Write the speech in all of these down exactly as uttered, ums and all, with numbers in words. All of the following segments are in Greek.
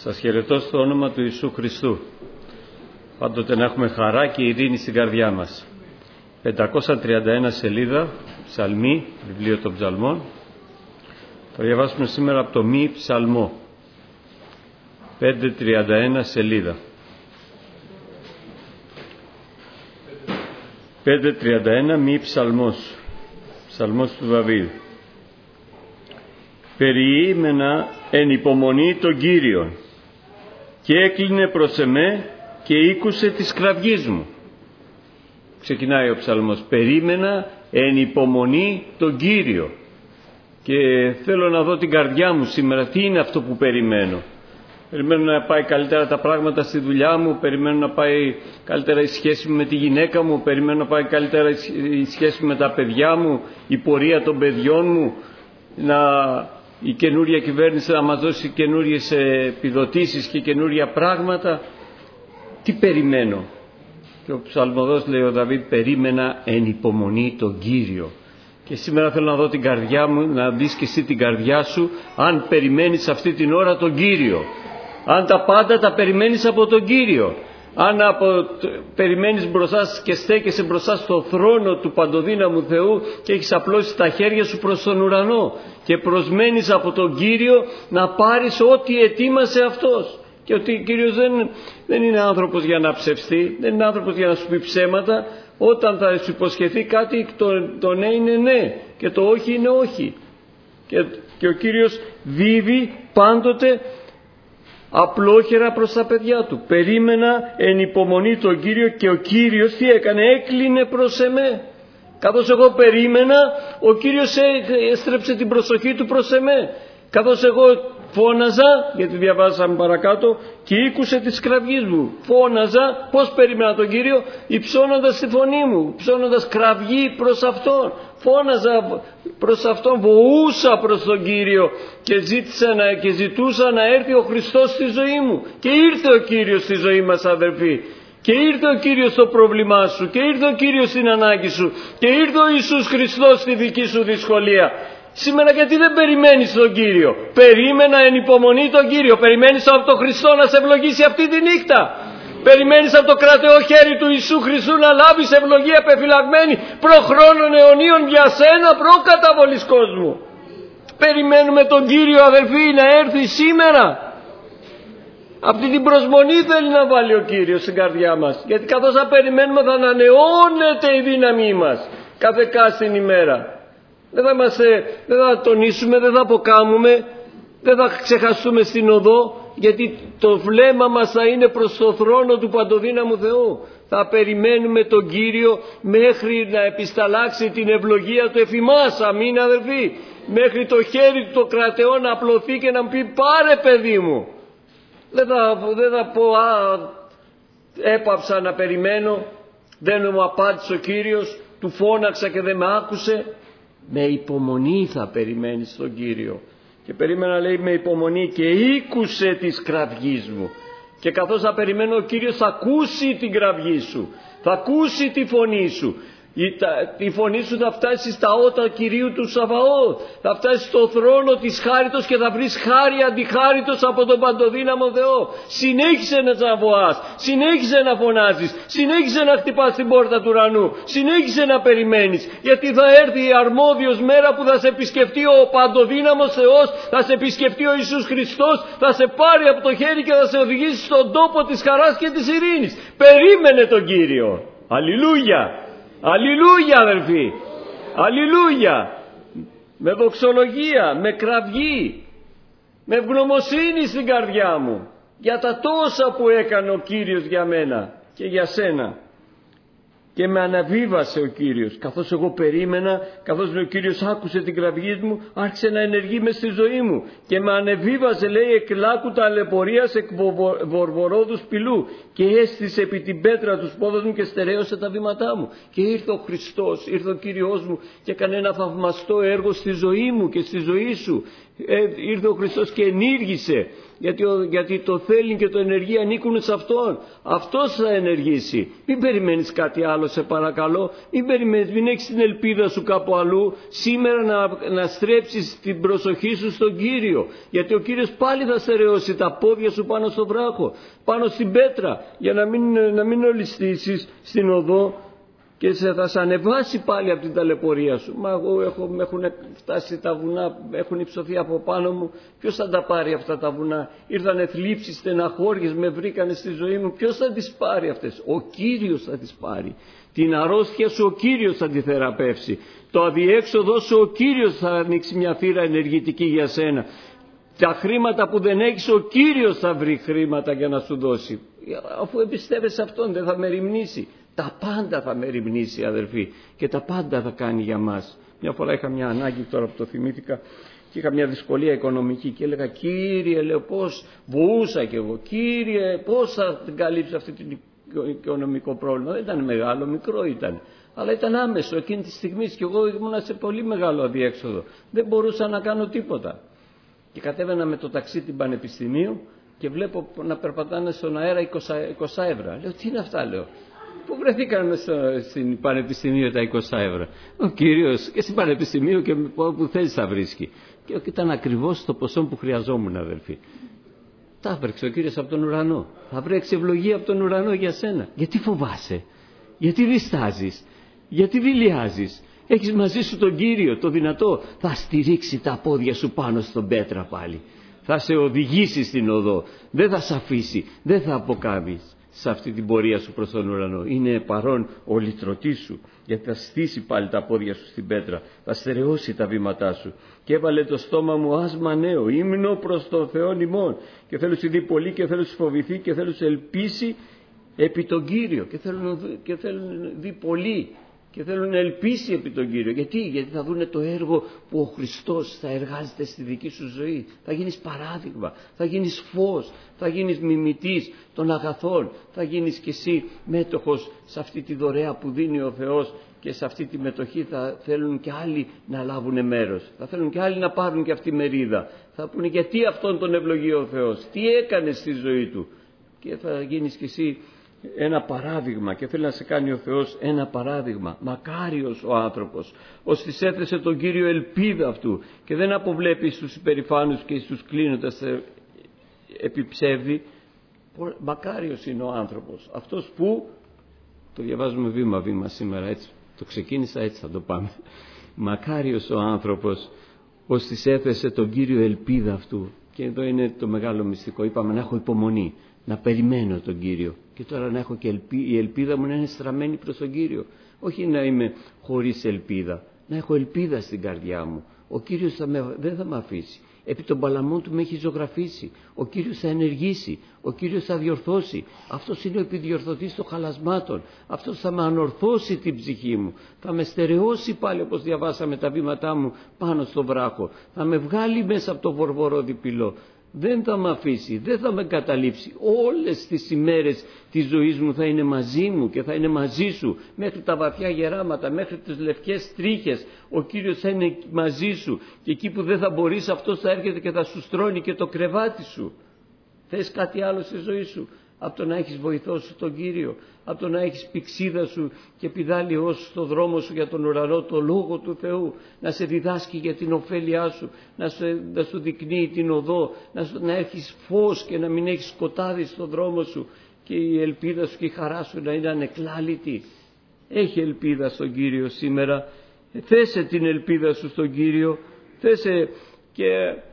Σας χαιρετώ στο όνομα του Ιησού Χριστού. Πάντοτε να έχουμε χαρά και ειρήνη στην καρδιά μας. πεντακόσια τριάντα ένα σελίδα, ψαλμή, βιβλίο των ψαλμών. Θα διαβάσουμε σήμερα από το μη ψαλμό. πεντακόσια τριάντα ένα σελίδα. πεντακόσια τριάντα ένα μη ψαλμός. Ψαλμός του Δαβίδ. Περιείμενα εν υπομονή τον Κύριον και έκλεινε προς εμέ και ήκουσε της κραυγής μου. Ξεκινάει ο ψαλμός. Περίμενα εν υπομονή τον Κύριο. Και θέλω να δω την καρδιά μου σήμερα. Τι είναι αυτό που περιμένω? Περιμένω να πάει καλύτερα τα πράγματα στη δουλειά μου. Περιμένω να πάει καλύτερα η σχέση μου με τη γυναίκα μου. Περιμένω να πάει καλύτερα η σχέση με τα παιδιά μου. Η πορεία των παιδιών μου. Να... η καινούρια κυβέρνηση να μας δώσει καινούριες επιδοτήσεις και καινούρια πράγματα. Τι περιμένω? Και ο ψαλμοδός, λέει ο Δαβίδ, περίμενα εν υπομονή τον Κύριο. Και σήμερα θέλω να δω την καρδιά μου, να δεις και εσύ την καρδιά σου, αν περιμένεις αυτή την ώρα τον Κύριο. Αν τα πάντα τα περιμένεις από τον Κύριο. Αν από, περιμένεις μπροστά και στέκεσαι μπροστά στο θρόνο του παντοδύναμου Θεού και έχεις απλώσει τα χέρια σου προς τον ουρανό και προσμένεις από τον Κύριο να πάρεις ό,τι ετοίμασε Αυτός. Και ότι ο Κύριος δεν, δεν είναι άνθρωπος για να ψευστεί, δεν είναι άνθρωπος για να σου πει ψέματα. Όταν θα σου υποσχεθεί κάτι, το, το ναι είναι ναι και το όχι είναι όχι. Και, και ο Κύριος δίδει πάντοτε απλόχερα προς τα παιδιά του. Περίμενα εν υπομονή τον Κύριο και ο Κύριος τι έκανε? Έκλεινε προς εμέ. Καθώς εγώ περίμενα, ο Κύριος έστρεψε την προσοχή του προς εμέ. Καθώς εγώ φώναζα, γιατί διαβάσαμε παρακάτω, και ήκουσε της κραυγής μου. Φώναζα, πώς περίμενα τον Κύριο? Υψώνοντας τη φωνή μου, υψώνοντας κραυγή προς Αυτόν. Φώναζα προς Αυτόν, βοούσα προς τον Κύριο και, ζήτησα να, και ζητούσα να έρθει ο Χριστός στη ζωή μου. Και ήρθε ο Κύριος στη ζωή μας, αδερφοί. Και ήρθε ο Κύριος στο πρόβλημά σου, και ήρθε ο Κύριος στην ανάγκη σου, και ήρθε ο Ιησούς Χριστός στη δική σου δυσκολία. Σήμερα γιατί δεν περιμένεις τον Κύριο? Περίμενα εν υπομονή τον Κύριο. Περιμένεις από τον Χριστό να σε ευλογήσει αυτή τη νύχτα. Περιμένεις από το κρατεό χέρι του Ιησού Χριστού να λάβεις ευλογία πεφυλαγμένη προχρόνων αιωνίων για σένα, προκαταβολής κόσμου. Περιμένουμε τον Κύριο, αδελφοί, να έρθει σήμερα. Αυτή την προσμονή θέλει να βάλει ο Κύριος στην καρδιά μας. Γιατί καθώς θα περιμένουμε θα ανανεώνεται η δύναμή μας κάθε κάστην ημέρα. Δεν θα, είμαστε, δεν θα τονίσουμε, δεν θα αποκάμουμε, δεν θα ξεχαστούμε στην οδό, γιατί το βλέμμα μας θα είναι προς το θρόνο του παντοδύναμου Θεού. Θα περιμένουμε τον Κύριο μέχρι να επισταλλάξει την ευλογία του εφημάς. Αμήν, αδελφοί. Μέχρι το χέρι του το κρατεό να απλωθεί και να μου πει πάρε παιδί μου. Δεν θα, δεν θα πω α, έπαψα να περιμένω, δεν μου απάντησε ο Κύριος, του φώναξα και δεν με άκουσε. Με υπομονή θα περιμένεις τον Κύριο. Και περίμενα, λέει, με υπομονή και ήκουσε της κραυγής μου. Και καθώς θα περιμένω, ο Κύριος θα ακούσει την κραυγή σου, θα ακούσει τη φωνή σου. Η, τα, η φωνή σου θα φτάσει στα ότα Κυρίου του Σαβαώθ. Θα φτάσει στο θρόνο της χάριτος και θα βρεις χάρη αντιχάριτος από τον παντοδύναμο Θεό. Συνέχισε να τσαβοάς, συνέχισε να φωνάζεις, συνέχισε να χτυπάς την πόρτα του ουρανού, συνέχισε να περιμένεις. Γιατί θα έρθει η αρμόδιος μέρα που θα σε επισκεφτεί ο παντοδύναμος Θεός, θα σε επισκεφτεί ο Ιησούς Χριστός, θα σε πάρει από το χέρι και θα σε οδηγήσει στον τόπο της χαράς και της ειρήνης. Περίμενε τον Κύριο. Αλληλούια. Αλληλούια, αδελφοί, αλληλούια. Με δοξολογία, με κραυγή, με ευγνωμοσύνη στην καρδιά μου για τα τόσα που έκανε ο Κύριος για μένα και για σένα. Και με αναβίβασε ο Κύριος. Καθώς εγώ περίμενα, καθώς ο Κύριος άκουσε την κραυγή μου, άρχισε να ενεργεί μες στη ζωή μου. Και με ανεβίβασε, λέει, εκ λάκου ταλαιπωρίας, εκ βορβορόδους πυλού. Και έστησε επί την πέτρα τους πόδους μου και στερέωσε τα βήματά μου. Και ήρθε ο Χριστός, ήρθε ο Κύριος μου και έκανε ένα θαυμαστό έργο στη ζωή μου και στη ζωή σου. Ε, ήρθε ο Χριστός και ενήργησε, γιατί, ο, γιατί το θέλει και το ενεργεί ανήκουν σε Αυτόν. Αυτός θα ενεργήσει. Μην περιμένεις κάτι άλλο, σε παρακαλώ. Μην περιμένεις, μην έχεις την ελπίδα σου κάπου αλλού. Σήμερα να, να στρέψεις την προσοχή σου στον Κύριο, γιατί ο Κύριος πάλι θα στερεώσει τα πόδια σου πάνω στο βράχο, πάνω στην πέτρα, για να μην, να μην ολιστήσεις στην οδό και θα σε ανεβάσει πάλι από την ταλαιπωρία σου. Μα εγώ έχω, με έχουν φτάσει τα βουνά, έχουν υψωθεί από πάνω μου. Ποιος θα τα πάρει αυτά τα βουνά? Ήρθανε θλίψεις, στεναχώριες, με βρήκανε στη ζωή μου. Ποιος θα τις πάρει αυτές? Ο Κύριος θα τις πάρει. Την αρρώστια σου ο Κύριος θα τη θεραπεύσει. Το αδιέξοδο σου ο Κύριος θα ανοίξει μια θύρα ενεργητική για σένα. Τα χρήματα που δεν έχεις, ο Κύριος θα βρει χρήματα για να σου δώσει. Αφού εμπιστεύεσαι Αυτόν, δεν θα μεριμνήσει. Τα πάντα θα μεριμνήσει, αδερφοί, και τα πάντα θα κάνει για μας. Μια φορά είχα μια ανάγκη, τώρα που το θυμήθηκα, και είχα μια δυσκολία οικονομική και έλεγα, Κύριε, λέω, πώς, βοούσα κι εγώ, Κύριε, πώς θα την καλύψω αυτή την οικονομικό πρόβλημα? Δεν ήταν μεγάλο, μικρό ήταν, αλλά ήταν άμεσο εκείνη τη στιγμή και εγώ ήμουν σε πολύ μεγάλο αδιέξοδο. Δεν μπορούσα να κάνω τίποτα. Και κατέβαινα με το ταξί την Πανεπιστημίου και βλέπω να περπατάνε στον αέρα είκοσι ευρώ. Λέω, τι είναι αυτά, λέω? Πού βρεθήκαμε στο, στην Πανεπιστημίου τα είκοσι ευρώ? Ο Κύριος και στην Πανεπιστημίου και όπου θέλεις θα βρίσκει. Και ήταν ακριβώς το ποσό που χρειαζόμουν, αδελφοί. Τα βρέξει ο Κύριος από τον ουρανό. Θα βρέξει ευλογία από τον ουρανό για σένα. Γιατί φοβάσαι? Γιατί διστάζεις? Γιατί δηλιάζεις? Έχεις μαζί σου τον Κύριο, το δυνατό. Θα στηρίξει τα πόδια σου πάνω στον πέτρα πάλι. Θα σε οδηγήσει στην οδό. Δεν θα σε αφήσει. Δεν θα αποκάμεις σε αυτή την πορεία σου προς τον ουρανό. Είναι παρόν ο λυτρωτής σου, γιατί θα στήσει πάλι τα πόδια σου στην πέτρα, θα στερεώσει τα βήματά σου. Και έβαλε το στόμα μου άσμα νέο, ύμνο προς τον Θεόν ημών, και θέλω σου δει πολύ και θέλω σου φοβηθεί και θέλω σου ελπίσει επί τον Κύριο, και θέλω, και θέλω να δει πολύ και θέλουν να ελπίσει επί τον Κύριο. Γιατί? Γιατί θα δούνε το έργο που ο Χριστός θα εργάζεται στη δική σου ζωή. Θα γίνεις παράδειγμα, θα γίνεις φως, θα γίνεις μιμητής των αγαθών, θα γίνεις κι εσύ μέτοχος σε αυτή τη δωρεά που δίνει ο Θεός, και σε αυτή τη μετοχή θα θέλουν και άλλοι να λάβουν μέρος. Θα θέλουν και άλλοι να πάρουν και αυτή μερίδα. Θα πούνε, γιατί αυτόν τον ευλογεί ο Θεός, τι έκανε στη ζωή του. Και θα γίνεις κι εσύ ένα παράδειγμα, και θέλει να σε κάνει ο Θεός ένα παράδειγμα. Μακάριος ο άνθρωπος ώστις έθεσε τον Κύριο ελπίδα αυτού και δεν αποβλέπει στους υπερηφάνους και στους κλείνοντας επιψεύδει. Μακάριος είναι ο άνθρωπος αυτός που, το διαβάζουμε βήμα βήμα σήμερα, έτσι το ξεκίνησα, έτσι θα το πάμε. Μακάριος ο άνθρωπος ώστις έθεσε τον Κύριο ελπίδα αυτού. Και εδώ είναι το μεγάλο μυστικό. Είπαμε να έχω υπομονή, να περιμένω τον Κύριο, και τώρα να έχω και ελπί, η ελπίδα μου να είναι στραμμένη προς τον Κύριο. Όχι να είμαι χωρίς ελπίδα, να έχω ελπίδα στην καρδιά μου. Ο Κύριος θα με, δεν θα με αφήσει. Επί των παλαμών του με έχει ζωγραφίσει. Ο Κύριος θα ενεργήσει. Ο Κύριος θα διορθώσει. Αυτός είναι ο επιδιορθωτής των χαλασμάτων. Αυτός θα με ανορθώσει την ψυχή μου. Θα με στερεώσει πάλι, όπως διαβάσαμε, τα βήματά μου πάνω στο βράχο. Θα με βγάλει μέσα από το βορβορό πυλό. Δεν θα με αφήσει, δεν θα με καταλήψει. Όλες τις ημέρες της ζωής μου θα είναι μαζί μου και θα είναι μαζί σου, μέχρι τα βαθιά γεράματα, μέχρι τις λευκές τρίχες. Ο Κύριος θα είναι μαζί σου, και εκεί που δεν θα μπορείς, αυτός θα έρχεται και θα σου στρώνει και το κρεβάτι σου. Θες κάτι άλλο στη ζωή σου από το να έχεις βοηθό σου τον Κύριο, από το να έχεις πηξίδα σου και πηδάλιό σου στο δρόμο σου για τον ουρανό, το Λόγο του Θεού, να σε διδάσκει για την ωφέλειά σου, να σου, να σου δεικνύει την οδό, να, σου, να έχεις φως και να μην έχεις σκοτάδι στο δρόμο σου, και η ελπίδα σου και η χαρά σου να είναι ανεκλάλητη. Έχει ελπίδα στον Κύριο σήμερα. Θέσε την ελπίδα σου στον Κύριο. Θέσε, και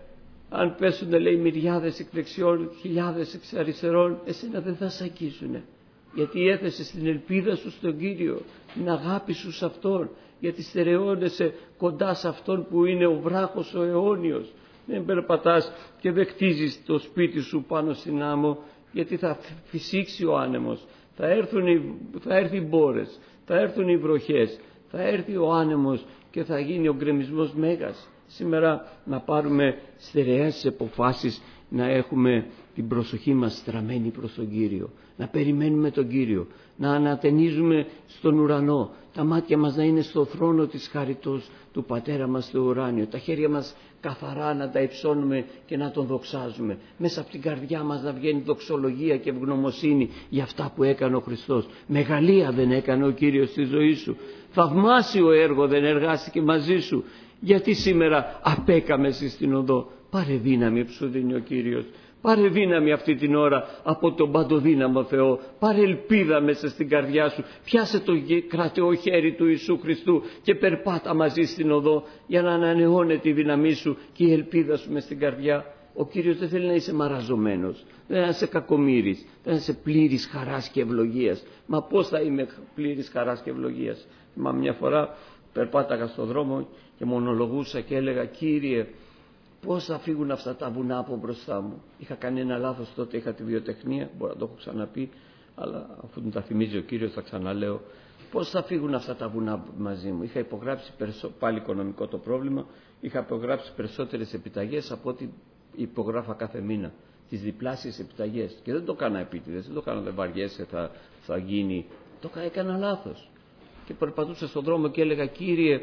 αν πέσουν, λέει, μυριάδες εκ δεξιών, χιλιάδες εξ αριστερών, εσένα δεν θα σε αγγίσουνε. Γιατί έθεσες την ελπίδα σου στον Κύριο, την αγάπη σου σε Αυτόν, γιατί στερεώνεσαι κοντά σε Αυτόν που είναι ο βράχος ο αιώνιος. Δεν περπατάς και δεν χτίζεις το σπίτι σου πάνω στην άμμο, γιατί θα φυσήξει ο άνεμος, θα έρθουν οι, θα έρθει οι μπόρες, θα έρθουν οι βροχές, θα έρθει ο άνεμος και θα γίνει ο γκρεμισμός μέγας. Σήμερα να πάρουμε στερεές αποφάσεις να έχουμε την προσοχή μας στραμμένη προς τον Κύριο, να περιμένουμε τον Κύριο, να ανατενίζουμε στον ουρανό, τα μάτια μας να είναι στο θρόνο της χαριτός του Πατέρα μας στο ουράνιο, τα χέρια μας καθαρά να τα υψώνουμε και να τον δοξάζουμε, μέσα από την καρδιά μας να βγαίνει δοξολογία και ευγνωμοσύνη για αυτά που έκανε ο Χριστός. Μεγαλεία δεν έκανε ο Κύριος στη ζωή σου, θαυμάσιο έργο δεν εργάστηκε μαζί σου, γιατί σήμερα απέκαμε εσύ στην οδό. Πάρε δύναμη που σου δίνει ο Κύριος. Πάρε δύναμη αυτή την ώρα από τον παντοδύναμο Θεό. Πάρε ελπίδα μέσα στην καρδιά σου. Πιάσε το κρατεό χέρι του Ιησού Χριστού και περπάτα μαζί στην οδό για να ανανεώνεται η δύναμή σου και η ελπίδα σου μες στην καρδιά. Ο Κύριος δεν θέλει να είσαι μαραζωμένος, δεν να είσαι κακομοίρης, δεν να είσαι πλήρης χαράς και ευλογίας. Μα πώς θα είμαι πλήρης χαράς και ευλογίας? Μα μια φορά περπάταγα στον δρόμο και μονολογούσα και έλεγα, Κύριε, πώς θα φύγουν αυτά τα βουνά από μπροστά μου? Είχα κάνει ένα λάθος τότε, είχα τη βιοτεχνία, μπορώ να το έχω ξαναπεί, αλλά αφού μου τα θυμίζει ο Κύριος θα ξαναλέω. Πώς θα φύγουν αυτά τα βουνά μαζί μου? Είχα υπογράψει, πάλι οικονομικό το πρόβλημα, είχα υπογράψει περισσότερες επιταγές από ό,τι υπογράφα κάθε μήνα. Τις διπλάσιες επιταγές. Και δεν το έκανα επίτηδες, δεν το έκανα, δεν βαριέσαι, θα, θα γίνει. Το έκανα λάθος. Και περπατούσα στον δρόμο και έλεγα, Κύριε,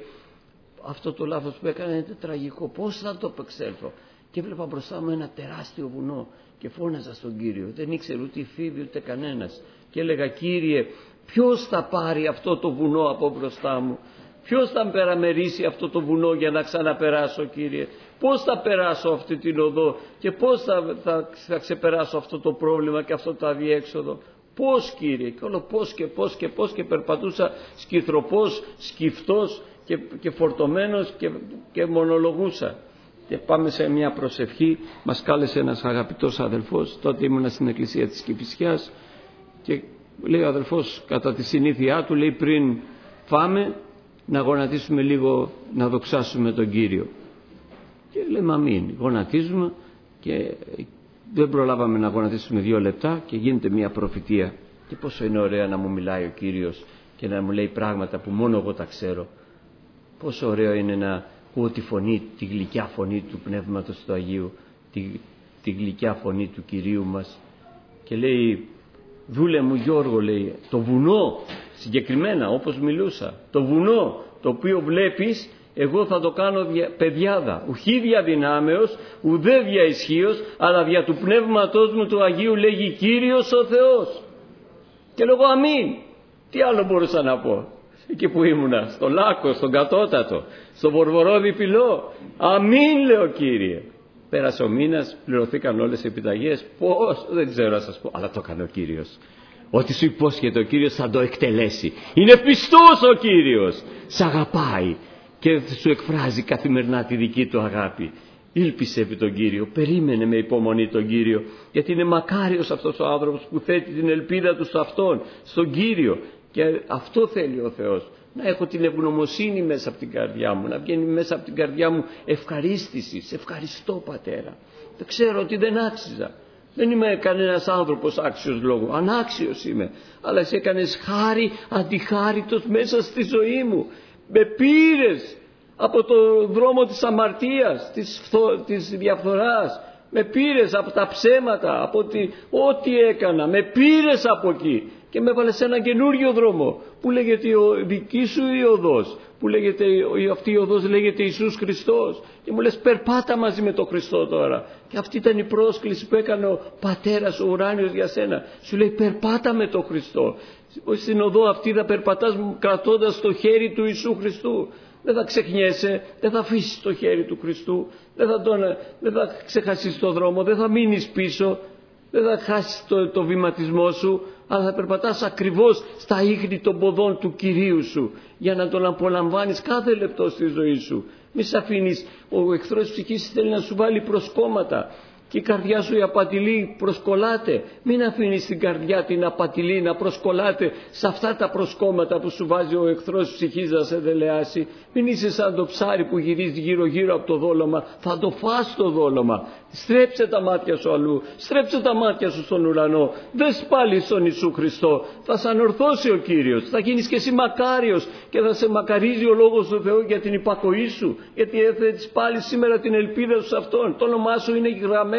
αυτό το λάθος που έκανα είναι τραγικό, πώς θα το απεξέλθω? Και έβλεπα μπροστά μου ένα τεράστιο βουνό και φώναζα στον Κύριο. Δεν ήξερε ούτε η Φίβη ούτε κανένας. Και έλεγα, Κύριε, ποιος θα πάρει αυτό το βουνό από μπροστά μου? Ποιος θα περαμερίσει αυτό το βουνό για να ξαναπεράσω, Κύριε? Πώς θα περάσω αυτή την οδό και πώς θα, θα, θα ξεπεράσω αυτό το πρόβλημα και αυτό το αδιέξοδο? Πώς, Κύριε? Και όλο πώς και πώς και πώς, και περπατούσα σκυθροπός, σκυφτός και, και φορτωμένος και, και μονολογούσα. Και πάμε σε μια προσευχή. Μας κάλεσε ένας αγαπητός αδελφός, τότε ήμουνα στην εκκλησία της Κηφισιάς, και λέει ο αδελφός κατά τη συνήθειά του, λέει, πριν φάμε να γονατίσουμε λίγο, να δοξάσουμε τον Κύριο. Και λέμε αμήν, γονατίζουμε, και δεν προλάβαμε να γονατίσουμε δύο λεπτά και γίνεται μια προφητεία. Και πόσο είναι ωραία να μου μιλάει ο Κύριος και να μου λέει πράγματα που μόνο εγώ τα ξέρω. Πόσο ωραίο είναι να ακούω τη φωνή, τη γλυκιά φωνή του Πνεύματος του Αγίου, τη, τη γλυκιά φωνή του Κυρίου μας. Και λέει, δούλε μου Γιώργο, λέει, το βουνό, συγκεκριμένα όπως μιλούσα, το βουνό το οποίο βλέπεις, εγώ θα το κάνω παιδιάδα, ουχή δια δυνάμεως, ουδέ δια ισχύος, αλλά δια του Πνεύματός μου του Αγίου, λέγει Κύριος ο Θεός. Και λέγω αμήν. Τι άλλο μπορούσα να πω? Εκεί που ήμουνα, στο Λάκκο, στον Κατώτατο, στο Βορβορόδι Πυλό, αμήν λέω, Κύριε. Πέρασε ο μήνας, πληρωθήκαν όλες οι επιταγές. Πώς, δεν ξέρω να σας πω, αλλά το έκανε ο Κύριος. Ό,τι σου υπόσχεται ο Κύριος θα το εκτελέσει. Είναι πιστός ο Κύριος. Σ' αγαπάει και σου εκφράζει καθημερινά τη δική του αγάπη. Ήλπισε επί τον Κύριο, περίμενε με υπομονή τον Κύριο, γιατί είναι μακάριος αυτός ο άνθρωπος που θέτει την ελπίδα του σε Αυτόν, στον Κύριο. Και αυτό θέλει ο Θεός, να έχω την ευγνωμοσύνη μέσα από την καρδιά μου, να βγαίνει μέσα από την καρδιά μου ευχαρίστηση. Σε ευχαριστώ, Πατέρα. Δεν ξέρω ότι δεν άξιζα. Δεν είμαι κανένας άνθρωπος άξιος λόγου, ανάξιος είμαι, αλλά εσύ έκανες χάρη αντιχάριτος μέσα στη ζωή μου. Με πήρες από το δρόμο της αμαρτίας, της, φθο, της διαφθοράς, με πήρες από τα ψέματα, από τη, ό,τι έκανα, με πήρες από εκεί και με έβαλες σε ένα καινούριο δρόμο που λέγεται η δική σου η οδός, που λέγεται, αυτή η οδός λέγεται Ιησούς Χριστός, και μου λες περπάτα μαζί με τον Χριστό τώρα. Και αυτή ήταν η πρόσκληση που έκανε ο Πατέρας ο ουράνιος για σένα. Σου λέει περπάτα με τον Χριστό. Στην οδό αυτή θα περπατάς κρατώντας το χέρι του Ιησού Χριστού. Δεν θα ξεχνιέσαι, δεν θα αφήσεις το χέρι του Χριστού, δεν θα, τον, δεν θα ξεχάσεις το δρόμο, δεν θα μείνεις πίσω, δεν θα χάσεις το, το βηματισμό σου, αλλά θα περπατάς ακριβώς στα ίχνη των ποδών του Κυρίου σου, για να τον απολαμβάνεις κάθε λεπτό στη ζωή σου. Μη σ' αφήνεις, ο εχθρός της ψυχής θέλει να σου βάλει προσκόμματα και η καρδιά σου η απατηλή προσκολάται. Μην αφήνεις την καρδιά την απατηλή να προσκολάται σε αυτά τα προσκόμματα που σου βάζει ο εχθρός της ψυχής να σε δελεάσει. Μην είσαι σαν το ψάρι που γυρίζει γύρω γύρω από το δόλωμα, θα το φας το δόλωμα. Στρέψε τα μάτια σου αλλού, στρέψε τα μάτια σου στον ουρανό, δες πάλι στον Ιησού Χριστό. Θα σε ανορθώσει ο Κύριος, θα γίνεις και εσύ μακάριος και θα σε μακαρίζει ο Λόγος του Θεού για την υπακοή σου, γιατί έθετες πάλι σήμερα την ελπίδα σου σε Αυτόν. Το όνομά σου είναι γραμμένο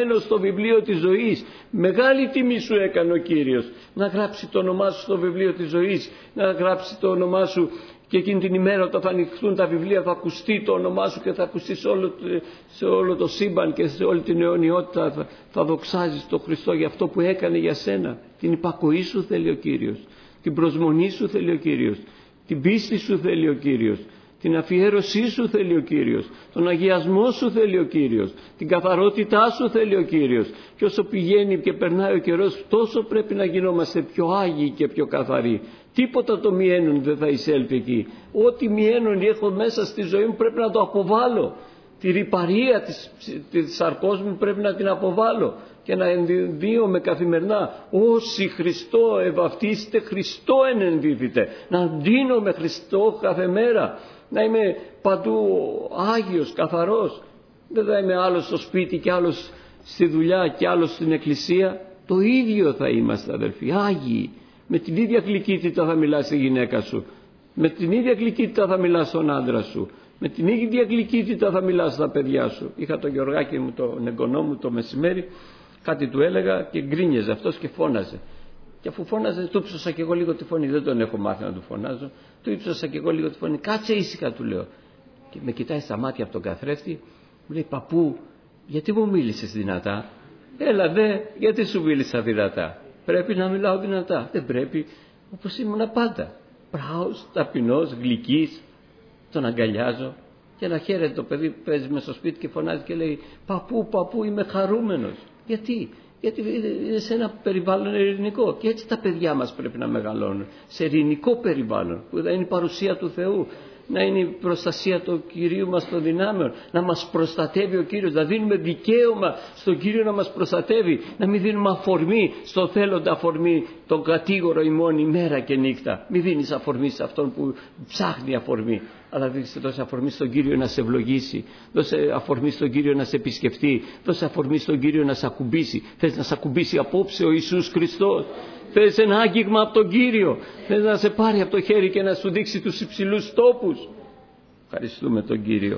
γραμμένο στο βιβλίο της ζωής. Μεγάλη τιμή σου έκανε ο Κύριος να γράψει το όνομά σου στο βιβλίο της ζωής, να γράψει το όνομά σου, και εκείνη την ημέρα όταν θα ανοιχθούν τα βιβλία θα ακουστεί το όνομά σου και θα ακουστεί σε όλο, σε όλο το σύμπαν και σε όλη την αιωνιότητα. Θα, θα δοξάζεις τον Χριστό για αυτό που έκανε για σένα. Την υπακοή σου θέλει ο Κύριος, την προσμονή σου θέλει ο Κύριος, την πίστη σου θέλει ο Κύριος, την αφιέρωσή σου θέλει ο Κύριος, τον αγιασμό σου θέλει ο Κύριος, την καθαρότητά σου θέλει ο Κύριος. Και όσο πηγαίνει και περνάει ο καιρός, τόσο πρέπει να γινόμαστε πιο άγιοι και πιο καθαροί. Τίποτα το μιένον δεν θα εισέλθει εκεί. Ό,τι μιένον έχω μέσα στη ζωή μου πρέπει να το αποβάλω. Τη ρυπαρία της, της σαρκός μου πρέπει να την αποβάλω και να ενδύομαι καθημερινά. Όσοι Χριστό ευαυτίστε, Χριστό ενενδύθητε. Να ντύνω με Χριστό κάθε μέρα. Να είμαι παντού άγιος, καθαρός. Δεν θα είμαι άλλος στο σπίτι και άλλος στη δουλειά και άλλος στην εκκλησία. Το ίδιο θα είμαστε, αδελφοί, άγιοι. Με την ίδια γλυκύτητα θα μιλάς στη γυναίκα σου. Με την ίδια γλυκύτητα θα μιλάς στον άντρα σου. Με την ίδια γλυκύτητα θα μιλάς στα παιδιά σου. Είχα τον Γεωργάκη μου, τον εγγονό μου, το μεσημέρι. Κάτι του έλεγα και γκρίνιαζε αυτός και φώναζε. Και αφού φώναζε, του ύψωσα και εγώ λίγο τη φωνή. Δεν τον έχω μάθει να του φωνάζω. Του ύψωσα και εγώ λίγο τη φωνή. Κάτσε ήσυχα, του λέω. Και με κοιτάει στα μάτια από τον καθρέφτη. Μου λέει, παππού, γιατί μου μίλησες δυνατά? Έλα δε, γιατί σου μίλησα δυνατά? Πρέπει να μιλάω δυνατά? Δεν πρέπει, όπως ήμουνα πάντα. Πράος, ταπεινός, γλυκής. Τον αγκαλιάζω και ένα χαίρεται το παιδί που παίζει μέσα στο σπίτι και φωνάζει και λέει, παππού, παππού, είμαι χαρούμενος. Γιατί? Γιατί είναι σε ένα περιβάλλον ειρηνικό. Και έτσι τα παιδιά μας πρέπει να μεγαλώνουν. Σε ειρηνικό περιβάλλον που θα είναι η παρουσία του Θεού. Να είναι η προστασία του Κυρίου μας των δυνάμεων. Να μας προστατεύει ο Κύριος. Να δίνουμε δικαίωμα στον Κύριο να μας προστατεύει. Να μην δίνουμε αφορμή στον θέλοντα αφορμή, τον κατήγορο ημών ημέρα και νύχτα. Μην δίνεις αφορμή σε αυτόν που ψάχνει αφορμή. Αλλά δώσε αφορμή στον Κύριο να σε ευλογήσει. Δώσε αφορμή στον Κύριο να σε επισκεφτεί. Δώσε αφορμή στον Κύριο να σε ακουμπήσει. Θες να σε ακουμπήσει απόψε ο Ιησούς Χριστός? Θες ένα άγγιγμα από τον Κύριο? Θες να σε πάρει από το χέρι και να σου δείξει τους υψηλούς τόπους? Ευχαριστούμε τον Κύριο.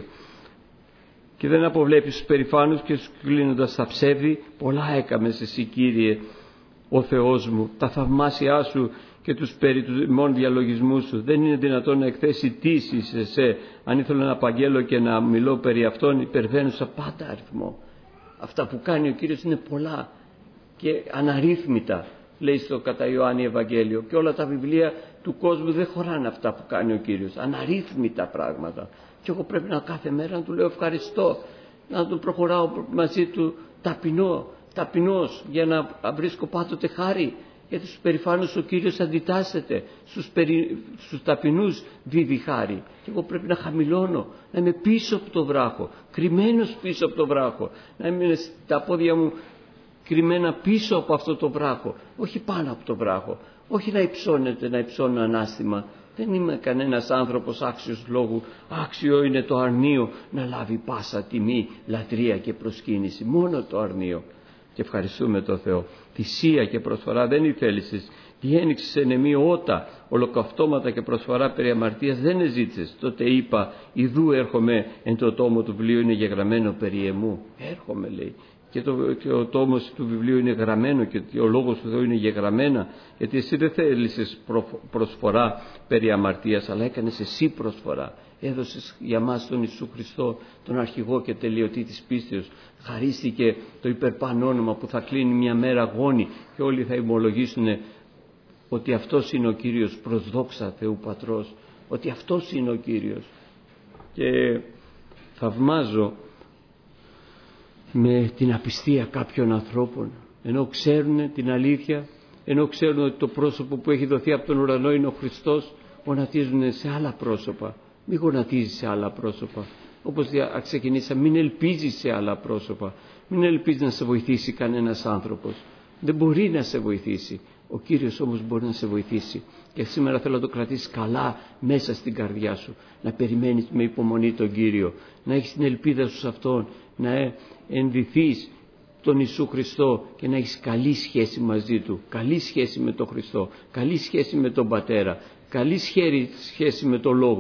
Και δεν αποβλέπεις τους περηφάνους και τους κλείνοντας τα ψεύδη. Πολλά έκαμες εσύ, Κύριε, ο Θεός μου. Τα θαυμάσια σου και τους περί του ημών διαλογισμούς σου. Δεν είναι δυνατόν να εκθέσει τύση σε εσέ. Αν ήθελα να απαγγέλω και να μιλώ περί αυτών, υπερβαίνουσα πάντα αριθμό. Αυτά που κάνει ο Κύριος είναι πολλά και αναρρύθμιτα, λέει στο κατά Ιωάννη Ευαγγέλιο. Και όλα τα βιβλία του κόσμου δεν χωράνε αυτά που κάνει ο Κύριος. Αναρρύθμιτα πράγματα. Και εγώ πρέπει να κάθε μέρα να του λέω ευχαριστώ. Να του προχωράω μαζί του ταπεινό, ταπεινός, για να βρίσκω πάντοτε χάρη. Γιατί στους περηφάνους ο Κύριος αντιτάσσεται, στους, περι... στους ταπεινούς δίδει χάρη. Και εγώ πρέπει να χαμηλώνω, να είμαι πίσω από το βράχο, κρυμμένος πίσω από το βράχο, να είμαι τα πόδια μου κρυμμένα πίσω από αυτό το βράχο, όχι πάνω από το βράχο, όχι να υψώνεται, να υψώνω ανάστημα. Δεν είμαι κανένας άνθρωπος άξιος λόγου. Άξιο είναι το αρνείο να λάβει πάσα τιμή, λατρεία και προσκύνηση. Μόνο το αρνείο. Και ευχαριστούμε τον Θεό. Θυσία και προσφορά δεν ηθέλησες. Διένυξες εν εμή ότα, ολοκαυτώματα και προσφορά περί αμαρτίας δεν εζήτησες. Τότε είπα, ιδού έρχομαι, εν το τόμο του βιβλίου είναι γεγραμμένο περί εμού. Έρχομαι, λέει. Και, το, και ο τόμος του βιβλίου είναι γραμμένο και ο λόγος του Θεού είναι γεγραμμένα. Γιατί εσύ δεν θέλησες προσφορά περί αμαρτίας, αλλά έκανες εσύ προσφορά. Έδωσες για μας τον Ιησού Χριστό, τον αρχηγό και τελειωτή της πίστεως. Χαρίστηκε το υπερπάνω όνομα που θα κλείνει μια μέρα γόνη και όλοι θα ημολογήσουν ότι αυτός είναι ο Κύριος, προς δόξα Θεού Πατρός, ότι αυτός είναι ο Κύριος. Και θαυμάζω με την απιστία κάποιων ανθρώπων, ενώ ξέρουν την αλήθεια, ενώ ξέρουν ότι το πρόσωπο που έχει δοθεί από τον ουρανό είναι ο Χριστός, γονατίζουν σε άλλα πρόσωπα. Μην γονατίζεις σε άλλα πρόσωπα. Όπως ξεκινήσαμε, μην ελπίζεις σε άλλα πρόσωπα. Μην ελπίζεις να σε βοηθήσει κανένας άνθρωπος. Δεν μπορεί να σε βοηθήσει. Ο Κύριος όμως μπορεί να σε βοηθήσει. Και σήμερα θέλω να το κρατήσεις καλά μέσα στην καρδιά σου. Να περιμένεις με υπομονή τον Κύριο. Να έχεις την ελπίδα σου σε Αυτόν. Να ενδυθείς τον Ιησού Χριστό και να έχεις καλή σχέση μαζί Του. Καλή σχέση με τον Χριστό. Καλή σχέση με τον Πατέρα. Καλή σχέση με τον Λόγο.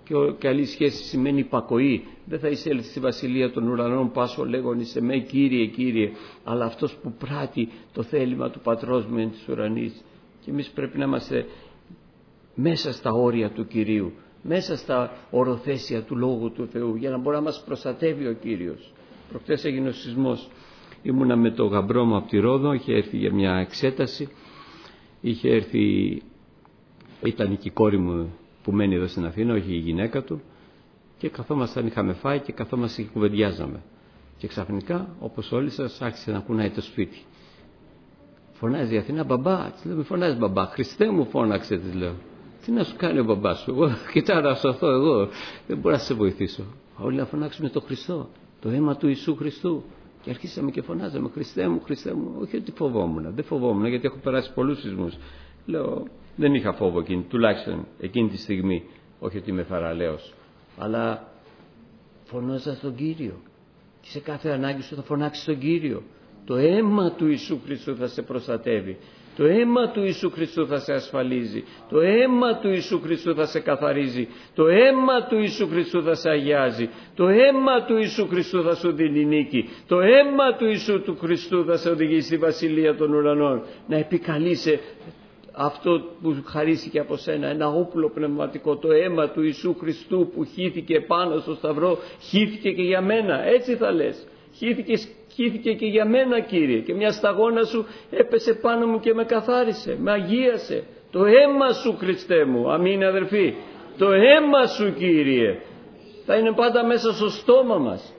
Και καλή σχέση σημαίνει υπακοή. Δεν θα εισέλθει στη βασιλεία των ουρανών πάσο λέγον εις εμέ Κύριε, Κύριε, αλλά αυτός που πράττει το θέλημα του Πατρός μου εν της ουρανής. Και εμείς πρέπει να είμαστε μέσα στα όρια του Κυρίου, μέσα στα οροθέσια του Λόγου του Θεού, για να μπορεί να μας προστατεύει ο Κύριος. Προχτές έγινε ο σεισμός. Ήμουνα με το γαμπρό μου από τη Ρόδο, είχε έρθει για μια εξέταση. Είχε έρθει, ήταν και η κόρη μου που μένει εδώ στην Αθήνα, όχι η γυναίκα του, και καθόμασταν, είχαμε φάει και καθόμασταν και κουβεντιάζαμε. Και ξαφνικά, όπως όλοι σας, άρχισε να κουνάει το σπίτι. Φωνάζει η Αθήνα, μπαμπά. Της λέω, μη φωνάζει μπαμπά, Χριστέ μου φώναξε, της λέω. Τι να σου κάνει ο μπαμπάς σου, εγώ κοιτάω να σωθώ εγώ, δεν μπορώ να σε βοηθήσω. Όλοι να φωνάξουμε το Χριστό, το αίμα του Ιησού Χριστού. Και αρχίσαμε και φωνάζαμε, Χριστέ μου, Χριστέ μου. Όχι ότι φοβόμουν, δεν φοβόμουν, γιατί έχω περάσει πολλούς σεισμούς. Λέω, δεν είχα φόβο εκείνη, τουλάχιστον εκείνη τη στιγμή. Όχι ότι είμαι θαραλέος, αλλά φωνάζα στον Κύριο. Και σε κάθε ανάγκη σου θα φωνάξεις τον Κύριο. Το αίμα του Ιησού Χριστού θα σε προστατεύει. Το αίμα του Ιησού Χριστού θα σε ασφαλίζει. Το αίμα του Ιησού Χριστού θα σε καθαρίζει. Το αίμα του Ιησού Χριστού θα σε αγιάζει. Το αίμα του Ιησού Χριστού θα σου δίνει νίκη. Το αίμα του Ιησού του Χριστού θα σε οδηγήσει στη βασιλεία των ουρανών. Να επικαλείσαι αυτό που χαρίστηκε από σένα, ένα όπλο πνευματικό, το αίμα του Ιησού Χριστού που χύθηκε πάνω στο σταυρό, χύθηκε και για μένα. Έτσι θα λες. Χύθηκε, χύθηκε και για μένα, Κύριε, και μια σταγόνα σου έπεσε πάνω μου και με καθάρισε, με αγίασε. Το αίμα σου, Χριστέ μου, αμήν αδερφοί, το αίμα σου, Κύριε, θα είναι πάντα μέσα στο στόμα μας.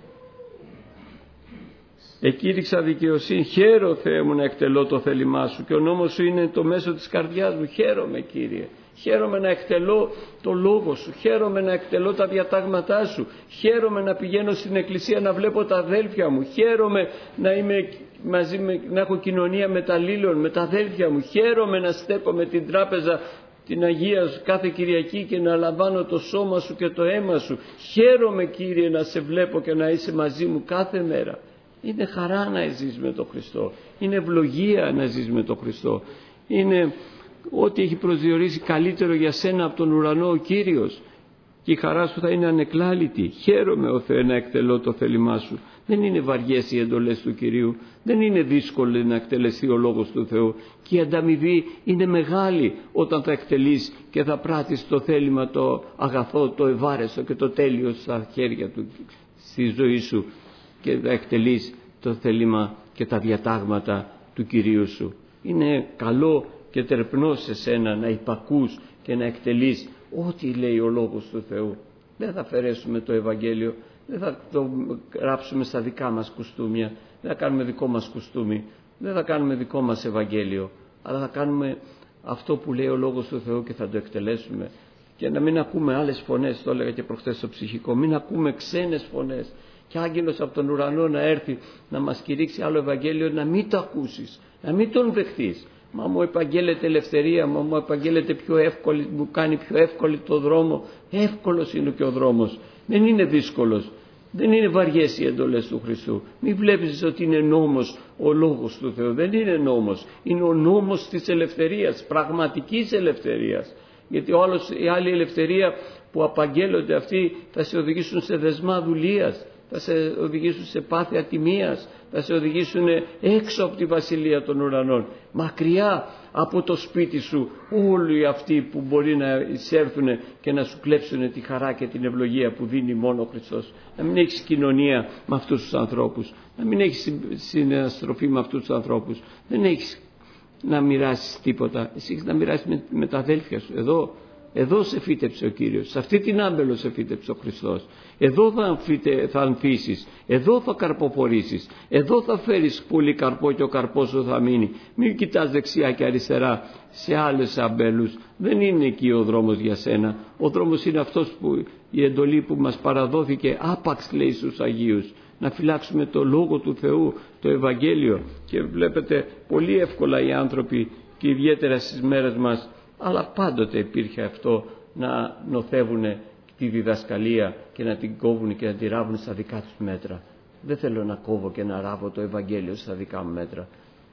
Εκήρυξα δικαιοσύνη, χαίρο Θεέ μου να εκτελώ το θέλημά σου και ο νόμος σου είναι το μέσο της καρδιάς μου. Χαίρομαι, Κύριε, χαίρομαι να εκτελώ το λόγο σου, χαίρομαι να εκτελώ τα διατάγματά σου, χαίρομαι να πηγαίνω στην εκκλησία να βλέπω τα αδέλφια μου, χαίρομαι να είμαι μαζί με, να έχω κοινωνία με τα λίλων, με τα αδέλφια μου, χαίρομαι να στέκομαι την τράπεζα την Αγία σου κάθε Κυριακή και να λαμβάνω το σώμα σου και το αίμα σου. Χαίρομαι, Κύριε, να σε βλέπω και να είσαι μαζί μου κάθε μέρα. Είναι χαρά να ζεις με τον Χριστό, είναι ευλογία να ζεις με τον Χριστό, είναι ό,τι έχει προσδιορίσει καλύτερο για σένα από τον ουρανό ο Κύριος, και η χαρά σου θα είναι ανεκλάλητη. Χαίρομαι, ο Θεέ, να εκτελώ το θέλημά σου. Δεν είναι βαριές οι εντολές του Κυρίου, δεν είναι δύσκολο να εκτελεστεί ο λόγος του Θεού, και η ανταμοιβή είναι μεγάλη όταν θα εκτελείς και θα πράττεις το θέλημα το αγαθό, το ευάρεστο και το τέλειο στα χέρια του, στη ζωή σου, και θα εκτελείς το θέλημα και τα διατάγματα του Κυρίου σου. Είναι καλό και τερπνό σε σένα να υπακούς και να εκτελείς ό,τι λέει ο Λόγος του Θεού. Δεν θα αφαιρέσουμε το Ευαγγέλιο, δεν θα το γράψουμε στα δικά μας κουστούμια, δεν θα κάνουμε δικό μας κουστούμι, δεν θα κάνουμε δικό μας Ευαγγέλιο, αλλά θα κάνουμε αυτό που λέει ο Λόγος του Θεού και θα το εκτελέσουμε. Και να μην ακούμε άλλες φωνές, το έλεγα και προχθές στο ψυχικό, μην ακούμε ξένες φωνές. Και άγγελος από τον ουρανό να έρθει να μας κηρύξει άλλο Ευαγγέλιο, να μην το ακούσεις, να μην τον δεχτείς. Μα μου επαγγέλλεται ελευθερία, μα μου επαγγέλλεται πιο εύκολη, μου κάνει πιο εύκολη το δρόμο. Εύκολος είναι και ο δρόμος, δεν είναι δύσκολος, δεν είναι βαριές οι εντολές του Χριστού. Μην βλέπεις ότι είναι νόμος ο Λόγος του Θεού, δεν είναι νόμος, είναι ο νόμος της ελευθερίας, πραγματικής ελευθερίας. Γιατί ο άλλος, η άλλη ελευθερία που απαγγέλλονται αυτοί θα σε οδηγήσουν σε δεσμά δουλείας, θα σε οδηγήσουν σε πάθη ατιμίας, θα σε οδηγήσουν έξω από τη βασιλεία των ουρανών, μακριά από το σπίτι σου, όλοι αυτοί που μπορεί να εισέρθουν και να σου κλέψουν τη χαρά και την ευλογία που δίνει μόνο ο Χριστός. Να μην έχεις κοινωνία με αυτούς τους ανθρώπους, να μην έχεις συναστροφή με αυτούς τους ανθρώπους, δεν έχεις να μοιράσεις τίποτα, εσύ έχεις να μοιράσεις με, με τα αδέλφια σου. Εδώ Εδώ σε φύτεψε ο Κύριος, σε αυτή την άμπελο σε φύτεψε ο Χριστός. Εδώ θα, αμφίτε, θα ανθίσεις, εδώ θα καρποφορήσεις, εδώ θα φέρεις πολύ καρπό και ο καρπός σου θα μείνει. Μην κοιτάς δεξιά και αριστερά σε άλλες αμπέλους, δεν είναι εκεί ο δρόμος για σένα. Ο δρόμος είναι αυτός που η εντολή που μας παραδόθηκε άπαξ, λέει στους Αγίους, να φυλάξουμε το Λόγο του Θεού, το Ευαγγέλιο. Και βλέπετε πολύ εύκολα οι άνθρωποι, και ιδιαίτερα στις μέρες μας, αλλά πάντοτε υπήρχε αυτό, να νοθεύουν τη διδασκαλία και να την κόβουν και να τη ράβουν στα δικά τους μέτρα. Δεν θέλω να κόβω και να ράβω το Ευαγγέλιο στα δικά μου μέτρα.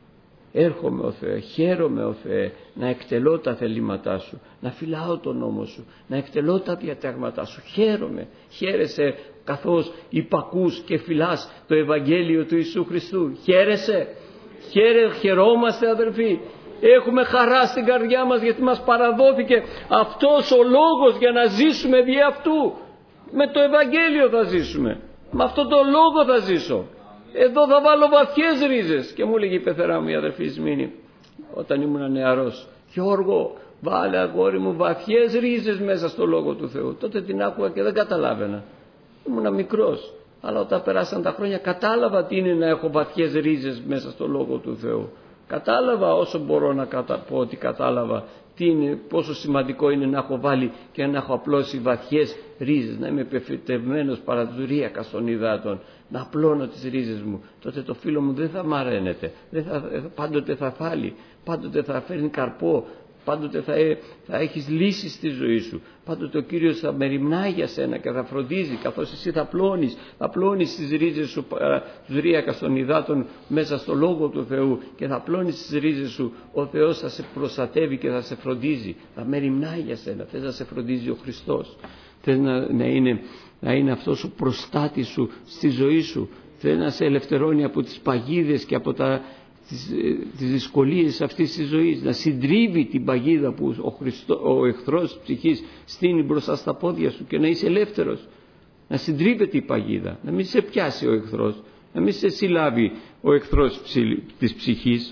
Έρχομαι ο Θεέ, χαίρομαι ο Θεέ να εκτελώ τα θελήματά Σου, να φυλάω τον νόμο Σου, να εκτελώ τα διατάγματά Σου. Χαίρομαι, χαίρεσαι καθώς υπακούς και φυλάς το Ευαγγέλιο του Ιησού Χριστού. Χαίρεσαι, Χαίρε, χαιρόμαστε αδερφοί. Έχουμε χαρά στην καρδιά μας γιατί μας παραδόθηκε αυτός ο λόγος για να ζήσουμε δι' αυτού. Με το Ευαγγέλιο θα ζήσουμε, με αυτόν τον λόγο θα ζήσω. Εδώ θα βάλω βαθιές ρίζες. Και μου έλεγε η πεθερά μου η αδερφή Σμήνη όταν ήμουν νεαρός, Γιώργο, βάλε αγόρι μου βαθιές ρίζες μέσα στο Λόγο του Θεού. Τότε την άκουγα και δεν καταλάβαινα, ήμουνα μικρός. Αλλά όταν περάσαν τα χρόνια κατάλαβα τι είναι να έχω βαθιές ρίζες μέσα στο Λόγο του Θεού. Κατάλαβα όσο μπορώ να κατα... πω ότι κατάλαβα τι είναι, πόσο σημαντικό είναι να έχω βάλει και να έχω απλώσει βαθιές ρίζες, να είμαι πεφυτευμένος παρά τους ρίακας των υδάτων, να απλώνω τις ρίζες μου. Τότε το φίλο μου δεν θα μαραίνεται, δεν θα, πάντοτε θα φάλει, πάντοτε θα φέρνει καρπό, πάντοτε θα, θα έχεις λύσεις στη ζωή σου. Πάντοτε ο Κύριος θα μεριμνάει για σένα και θα φροντίζει, καθώς εσύ θα πλώνεις, θα πλώνεις τις ρίζες σου, τους ρίακας των υδάτων μέσα στο Λόγο του Θεού και θα πλώνεις τις ρίζες σου. Ο Θεός θα σε προστατεύει και θα σε φροντίζει, θα μεριμνάει για σένα. Θες να σε φροντίζει ο Χριστός, θες να, να, είναι, να είναι αυτός ο προστάτης σου στη ζωή σου, θες να σε ελευθερώνει από τις παγίδες και από τα Τις, τις δυσκολίες αυτής της ζωής, να συντρίβει την παγίδα που ο, Χριστό, ο εχθρός της ψυχής στείνει μπροστά στα πόδια σου και να είσαι ελεύθερος, να συντρίβεται η παγίδα, να μην σε πιάσει ο εχθρός, να μην σε συλλάβει ο εχθρός της ψυχής.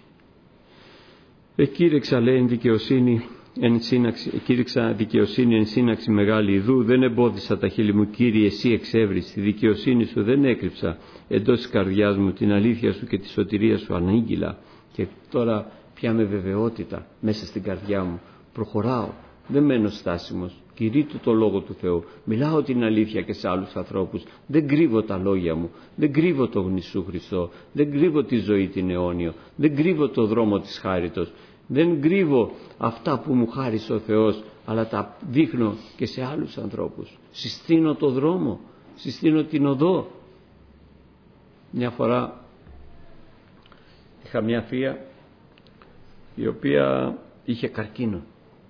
Εκήρυξα, λέει, δικαιοσύνη εν σύναξη, εκήρυξα δικαιοσύνη εν σύναξη μεγάλη ιδού, δεν εμπόδισα τα χείλη μου, Κύριε, εσύ εξεύρεις, τη δικαιοσύνη σου δεν έκρυψα εντός της καρδιάς μου, την αλήθεια σου και τη σωτηρία σου ανήγγυλα. Και τώρα πια με βεβαιότητα μέσα στην καρδιά μου προχωράω, δεν μένω στάσιμος, κηρύττω το Λόγο του Θεού, μιλάω την αλήθεια και σε άλλους ανθρώπους, δεν κρύβω τα λόγια μου, δεν κρύβω το γνησού Χριστό, δεν κρύβω τη ζωή την αιώνιο, δεν κρύβω το δρόμο της χάριτος, δεν κρύβω αυτά που μου χάρισε ο Θεός, αλλά τα δείχνω και σε άλλους ανθρώπους. Συστήνω το δρόμο, συστήνω την οδό. Μια φορά είχα μια θεία η οποία είχε καρκίνο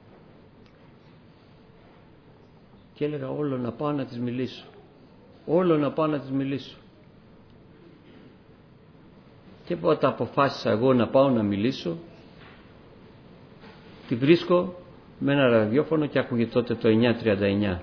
και έλεγα όλο να πάω να της μιλήσω, όλο να πάω να της μιλήσω. Και όταν αποφάσισα εγώ να πάω να μιλήσω, τη βρίσκω με ένα ραδιόφωνο και άκουγε τότε το εννιά τριάντα εννιά.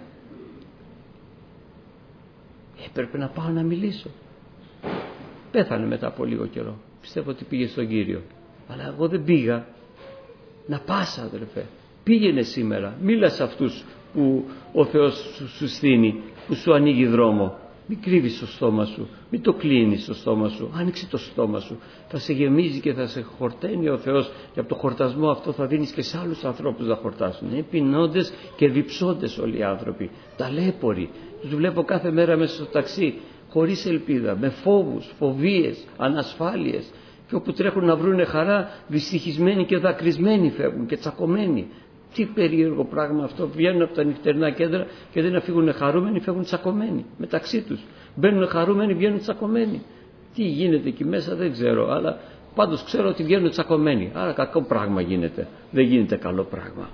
Έπρεπε να πάω να μιλήσω. Πέθανε μετά από λίγο καιρό. Πιστεύω ότι πήγε στον Κύριο. Αλλά εγώ δεν πήγα. Να πας, αδελφέ. Πήγαινε σήμερα. Μίλα σε αυτούς που ο Θεός σου, σου στείνει, που σου ανοίγει δρόμο. Μην κρύβεις το στόμα σου, μην το κλείνεις το στόμα σου, άνοιξε το στόμα σου. Θα σε γεμίζει και θα σε χορταίνει ο Θεός και από το χορτασμό αυτό θα δίνεις και σε άλλους ανθρώπους να χορτάσουν. Είναι πεινώντες και διψώντες όλοι οι άνθρωποι, ταλέποροι. Τους βλέπω κάθε μέρα μέσα στο ταξί, χωρίς ελπίδα, με φόβους, φοβίες, ανασφάλειες. Και όπου τρέχουν να βρούνε χαρά, δυστυχισμένοι και δακρυσμένοι φεύγουν και τσακωμένοι. Τι περίεργο πράγμα αυτό. Βγαίνουν από τα νυχτερινά κέντρα και δεν φύγουν χαρούμενοι, φεύγουν τσακωμένοι μεταξύ τους. Μπαίνουν χαρούμενοι, βγαίνουν τσακωμένοι. Τι γίνεται εκεί μέσα δεν ξέρω, αλλά πάντως ξέρω ότι βγαίνουν τσακωμένοι. Άρα κακό πράγμα γίνεται. Δεν γίνεται καλό πράγμα.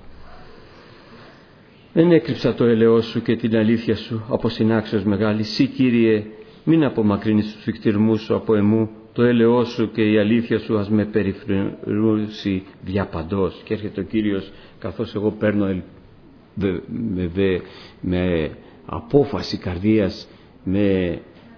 Δεν έκρυψα το ελαιός σου και την αλήθεια σου από συνάξεως μεγάλη. Συ, Κύριε, μην απομακρύνεις τους φικτυρμούς σου από εμού. Το έλεος σου και η αλήθεια σου ας με περιφρουρήσει διαπαντός. Και έρχεται ο Κύριος καθώς εγώ παίρνω με, με, με απόφαση καρδίας, με,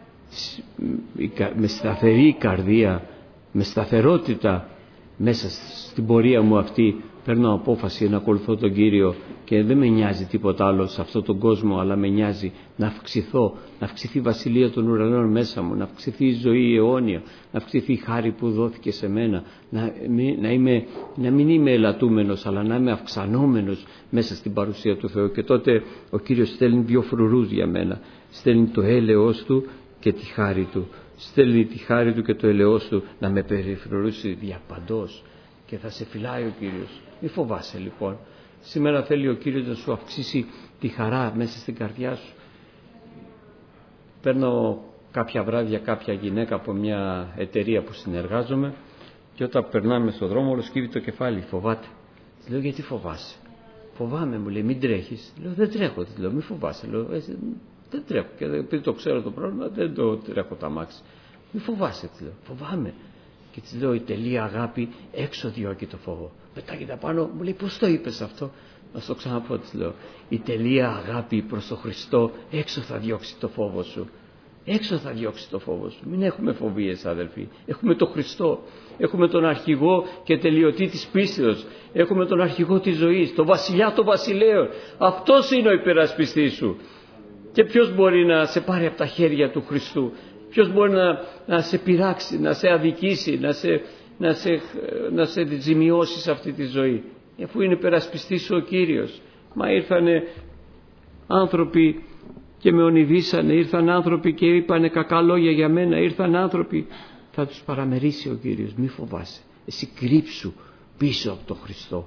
με σταθερή καρδία, με σταθερότητα μέσα στην πορεία μου αυτή, παίρνω απόφαση να ακολουθώ τον Κύριο και δεν με νοιάζει τίποτα άλλο σε αυτόν τον κόσμο, αλλά με νοιάζει να αυξηθώ, να αυξηθεί η βασιλεία των ουρανών μέσα μου, να αυξηθεί η ζωή αιώνια, να αυξηθεί η χάρη που δόθηκε σε μένα, να, να, είμαι, να μην είμαι ελαττούμενος, αλλά να είμαι αυξανόμενος μέσα στην παρουσία του Θεού. Και τότε ο Κύριος στέλνει δύο φρουρούς για μένα, στέλνει το έλεος του και τη χάρη του, στέλνει τη χάρη του και το έλεος του να με περιφρουρήσει διαπαντός. Και θα σε φυλάει ο Κύριος. Μη φοβάσαι λοιπόν. Σήμερα θέλει ο Κύριος να σου αυξήσει τη χαρά μέσα στην καρδιά σου. Παίρνω κάποια βράδια κάποια γυναίκα από μια εταιρεία που συνεργάζομαι Και όταν περνάμε στον δρόμο, όλο σκύβει το κεφάλι, φοβάται. Της λέω, γιατί φοβάσαι? Φοβάμαι, μου λέει, μην τρέχεις. Λέω, δεν τρέχω, της λέω, μην φοβάσαι. Λέω, δεν τρέχω. Και επειδή το ξέρω το πρόβλημα, δεν το τρέχω τα μάξι. Μην φοβάσαι, της λέω, φοβάμαι. Και της λέω, η τελεία αγάπη έξω διώκει το φόβο. Πετάγεται πάνω, μου λέει, πώς το είπες αυτό? Να στο ξαναπώ, της λέω, η τελεία αγάπη προς τον Χριστό έξω θα διώξει το φόβο σου. Έξω θα διώξει το φόβο σου. Μην έχουμε φοβίες, αδελφοί. Έχουμε τον Χριστό. Έχουμε τον αρχηγό και τελειωτή της πίστεως. Έχουμε τον αρχηγό της ζωής, τον βασιλιά των βασιλέων. Αυτός είναι ο υπερασπιστής σου. Και ποιος μπορεί να σε πάρει από τα χέρια του Χριστού? Ποιος μπορεί να, να σε πειράξει, να σε αδικήσει, να σε, να σε, να σε ζημιώσει σε αυτή τη ζωή? Αφού είναι υπερασπιστής σου ο Κύριος. Μα ήρθανε άνθρωποι και με ονειδήσανε, ήρθαν άνθρωποι και είπανε κακά λόγια για μένα, ήρθαν άνθρωποι. Θα τους παραμερίσει ο Κύριος. Μη φοβάσαι. Εσύ κρύψου πίσω από τον Χριστό.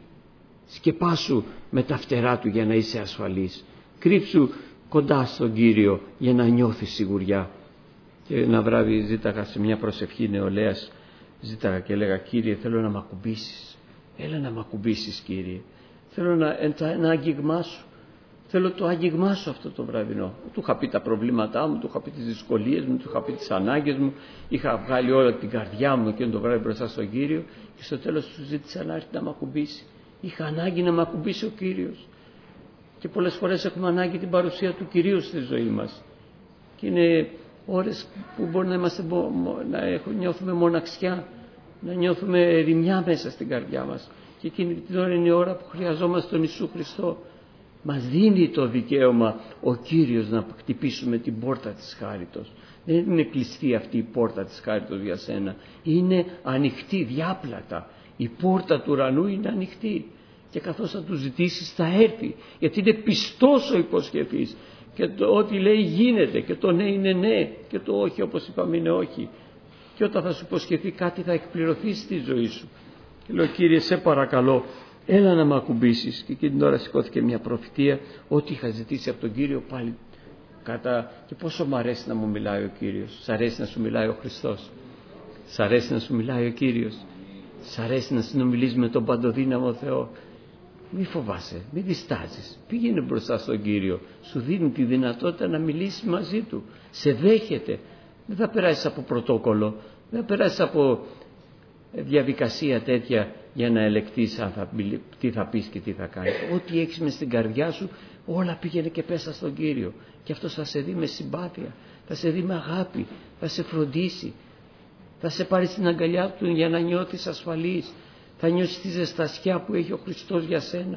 Σκεπάσου με τα φτερά του για να είσαι ασφαλής. Κρύψου κοντά στον Κύριο για να νιώθεις σιγουριά. Και ένα βράδυ ζήταγα σε μια προσευχή νεολαίας, ζήταγα και έλεγα, Κύριε, θέλω να μ' ακουμπήσεις. Έλα να μ' ακουμπήσεις, Κύριε. Θέλω να, ένα άγγιγμά σου. Θέλω το άγγιγμά σου αυτό το βραδινό. Του είχα πει τα προβλήματά μου, του είχα πει τις δυσκολίες μου, του είχα πει τις ανάγκες μου. Είχα βγάλει όλα την καρδιά μου εκείνο το βράδυ μπροστά στον Κύριο και στο τέλος του ζήτησα να έρθει να μ' ακουμπήσει. Είχα ανάγκη να μ' ακουμπήσει ο Κύριος. Και πολλές φορές έχουμε ανάγκη την παρουσία του Κυρίου στη ζωή μας. Και είναι ώρες που μπορεί να, είμαστε, να νιώθουμε μοναξιά, να νιώθουμε ερημιά μέσα στην καρδιά μας. Και εκείνη την ώρα είναι η ώρα που χρειαζόμαστε τον Ιησού Χριστό. Μας δίνει το δικαίωμα ο Κύριος να χτυπήσουμε την πόρτα της χάριτος. Δεν είναι κλειστή αυτή η πόρτα της χάριτος για σένα. Είναι ανοιχτή, διάπλατα. Η πόρτα του ουρανού είναι ανοιχτή. Και καθώς θα του ζητήσεις θα έρθει. Γιατί είναι πιστός ο υποσχεθής. Και το ό,τι λέει γίνεται. Και το ναι είναι ναι. Και το όχι, όπως είπαμε, είναι όχι. Και όταν θα σου υποσχεθεί κάτι θα εκπληρωθεί στη ζωή σου. Και λέω, Κύριε, σε παρακαλώ, έλα να με ακουμπήσεις. Και εκείνη την ώρα σηκώθηκε μια προφητεία. Ό,τι είχα ζητήσει από τον Κύριο πάλι κατά. Και πόσο μου αρέσει να μου μιλάει ο Κύριος. Σ' αρέσει να σου μιλάει ο Χριστός? Σ' αρέσει να σου μιλάει ο Κύριος? Σ' αρέσει να συνομιλείς με τον παντοδύναμο Θεό? Μη φοβάσαι, μη διστάζεις. Πήγαινε μπροστά στον Κύριο. Σου δίνει τη δυνατότητα να μιλήσεις μαζί Του. Σε δέχεται. Δεν θα περάσεις από πρωτόκολλο. Δεν θα περάσεις από διαδικασία τέτοια για να ελεκτείς αν θα, τι θα πεις και τι θα κάνεις. Ό,τι έχεις μες στην καρδιά σου, όλα πήγαινε και πέσα στον Κύριο. Και αυτός θα σε δει με συμπάθεια, θα σε δει με αγάπη, θα σε φροντίσει, θα σε πάρει στην αγκαλιά Του για να νιώθεις ασφαλής, θα νιώσεις τη ζεστασιά που έχει ο Χριστός για σένα.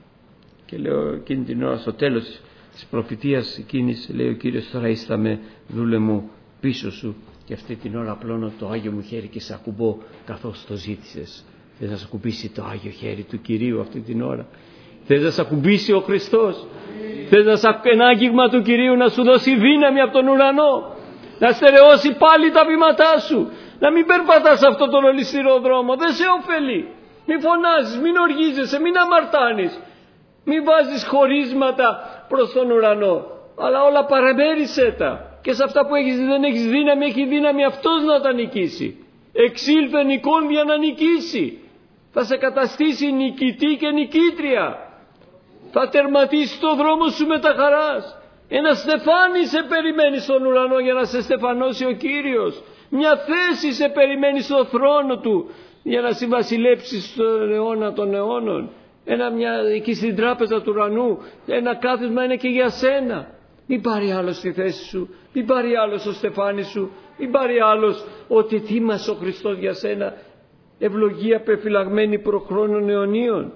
Και λέω εκείνη την ώρα, στο τέλος της προφητείας εκείνης, λέει ο Κύριος, τώρα ίσταμε, δούλε μου, πίσω σου. Και αυτή την ώρα απλώνω το Άγιο μου χέρι και σε ακουμπώ καθώς το ζήτησες. Θες να σε ακουμπήσει το Άγιο χέρι του Κυρίου αυτή την ώρα? Θες να σε ακουμπήσει ο Χριστός? Θες να σε ένα άγγιγμα του Κυρίου να σου δώσει δύναμη από τον ουρανό? Να στερεώσει πάλι τα βήματά σου? Να μην περπατάς αυτόν τον ολισθηρό δρόμο? Δεν σε ωφελεί. Μην φωνάζεις, μην οργίζεσαι, μην αμαρτάνεις. Μην βάζεις χωρίσματα προς τον ουρανό. Αλλά όλα παραμέρισέ τα. Και σε αυτά που έχεις δεν έχεις δύναμη, έχει δύναμη αυτός να τα νικήσει. Εξήλθε νικών για να νικήσει. Θα σε καταστήσει νικητή και νικήτρια. Θα τερματίσει το δρόμο σου με τα χαράς. Ένα στεφάνι σε περιμένει στον ουρανό για να σε στεφανώσει ο Κύριος. Μια θέση σε περιμένει στο θρόνο Του για να συμβασιλέψεις στον αιώνα των αιώνων. Ένα μια, εκεί στην τράπεζα του ουρανού ένα κάθισμα είναι και για σένα. Μην πάρει άλλος τη θέση σου, μην πάρει άλλος το στεφάνι σου, μην πάρει άλλος ότι ετοίμασε ο Χριστός για σένα ευλογία πεφυλαγμένη προχρόνων αιωνίων.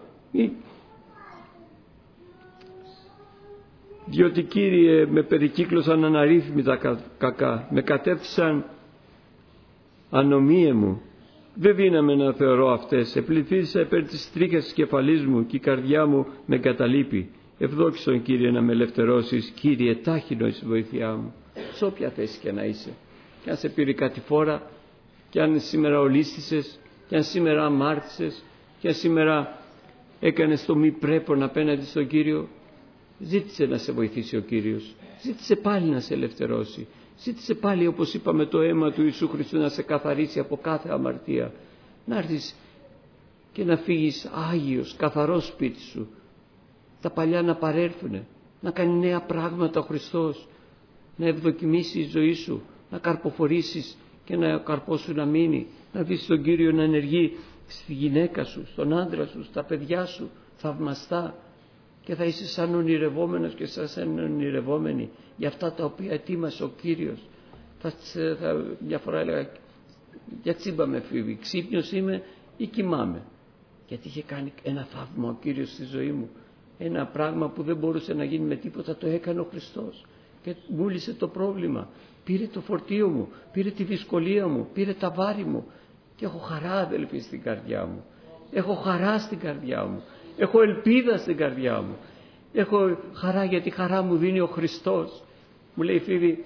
Διότι, Κύριε, με περικύκλωσαν αναρρύθμιτα κακά, με κατέφθασαν ανομίε μου. Δεν δύναμαι να θεωρώ αυτές. Επληθύσα υπέρ της τρίχας της κεφαλής μου και η καρδιά μου με εγκαταλείπει. Ευδόξον, Κύριε, να με ελευθερώσεις. Κύριε, τάχινο εις βοήθειά μου. Σε όποια θέση και να είσαι. Και αν σε πήρε κατηφόρα, και αν σήμερα ολίσθησες, και αν σήμερα αμάρτησες, και αν σήμερα έκανες το μη πρέπον απέναντι στον Κύριο, ζήτησε να σε βοηθήσει ο Κύριος. Ζήτησε πάλι να σε ελευθερώσει. Ζήτησε πάλι, όπως είπαμε, το αίμα του Ιησού Χριστού να σε καθαρίσει από κάθε αμαρτία. να έρθεις και να φύγεις άγιος, καθαρός σπίτι σου. Τα παλιά να παρέλθουνε, να κάνει νέα πράγματα ο Χριστός, να ευδοκιμήσει η ζωή σου, να καρποφορήσεις και να ο καρπός σου να μείνει, να δεις τον Κύριο να ενεργεί στη γυναίκα σου, στον άντρα σου, στα παιδιά σου, θαυμαστά, και θα είσαι σαν ονειρευόμενος και σαν ονειρευόμενη για αυτά τα οποία ετοίμασε ο Κύριος. Θα, θα, μια φορά έλεγα, για τσίμπα με φίβει, ξύπνιος είμαι ή κοιμάμαι, γιατί είχε κάνει ένα θαύμα ο Κύριος στη ζωή μου. Ένα πράγμα που δεν μπορούσε να γίνει με τίποτα, το έκανε ο Χριστός και μου λύσε το πρόβλημα. Πήρε το φορτίο μου, πήρε τη δυσκολία μου, πήρε τα βάρη μου και έχω χαρά, αδελφοί, στην καρδιά μου. Έχω χαρά στην καρδιά μου. Έχω ελπίδα στην καρδιά μου. Έχω χαρά, γιατί χαρά μου δίνει ο Χριστός. Μου λέει, Φίβη,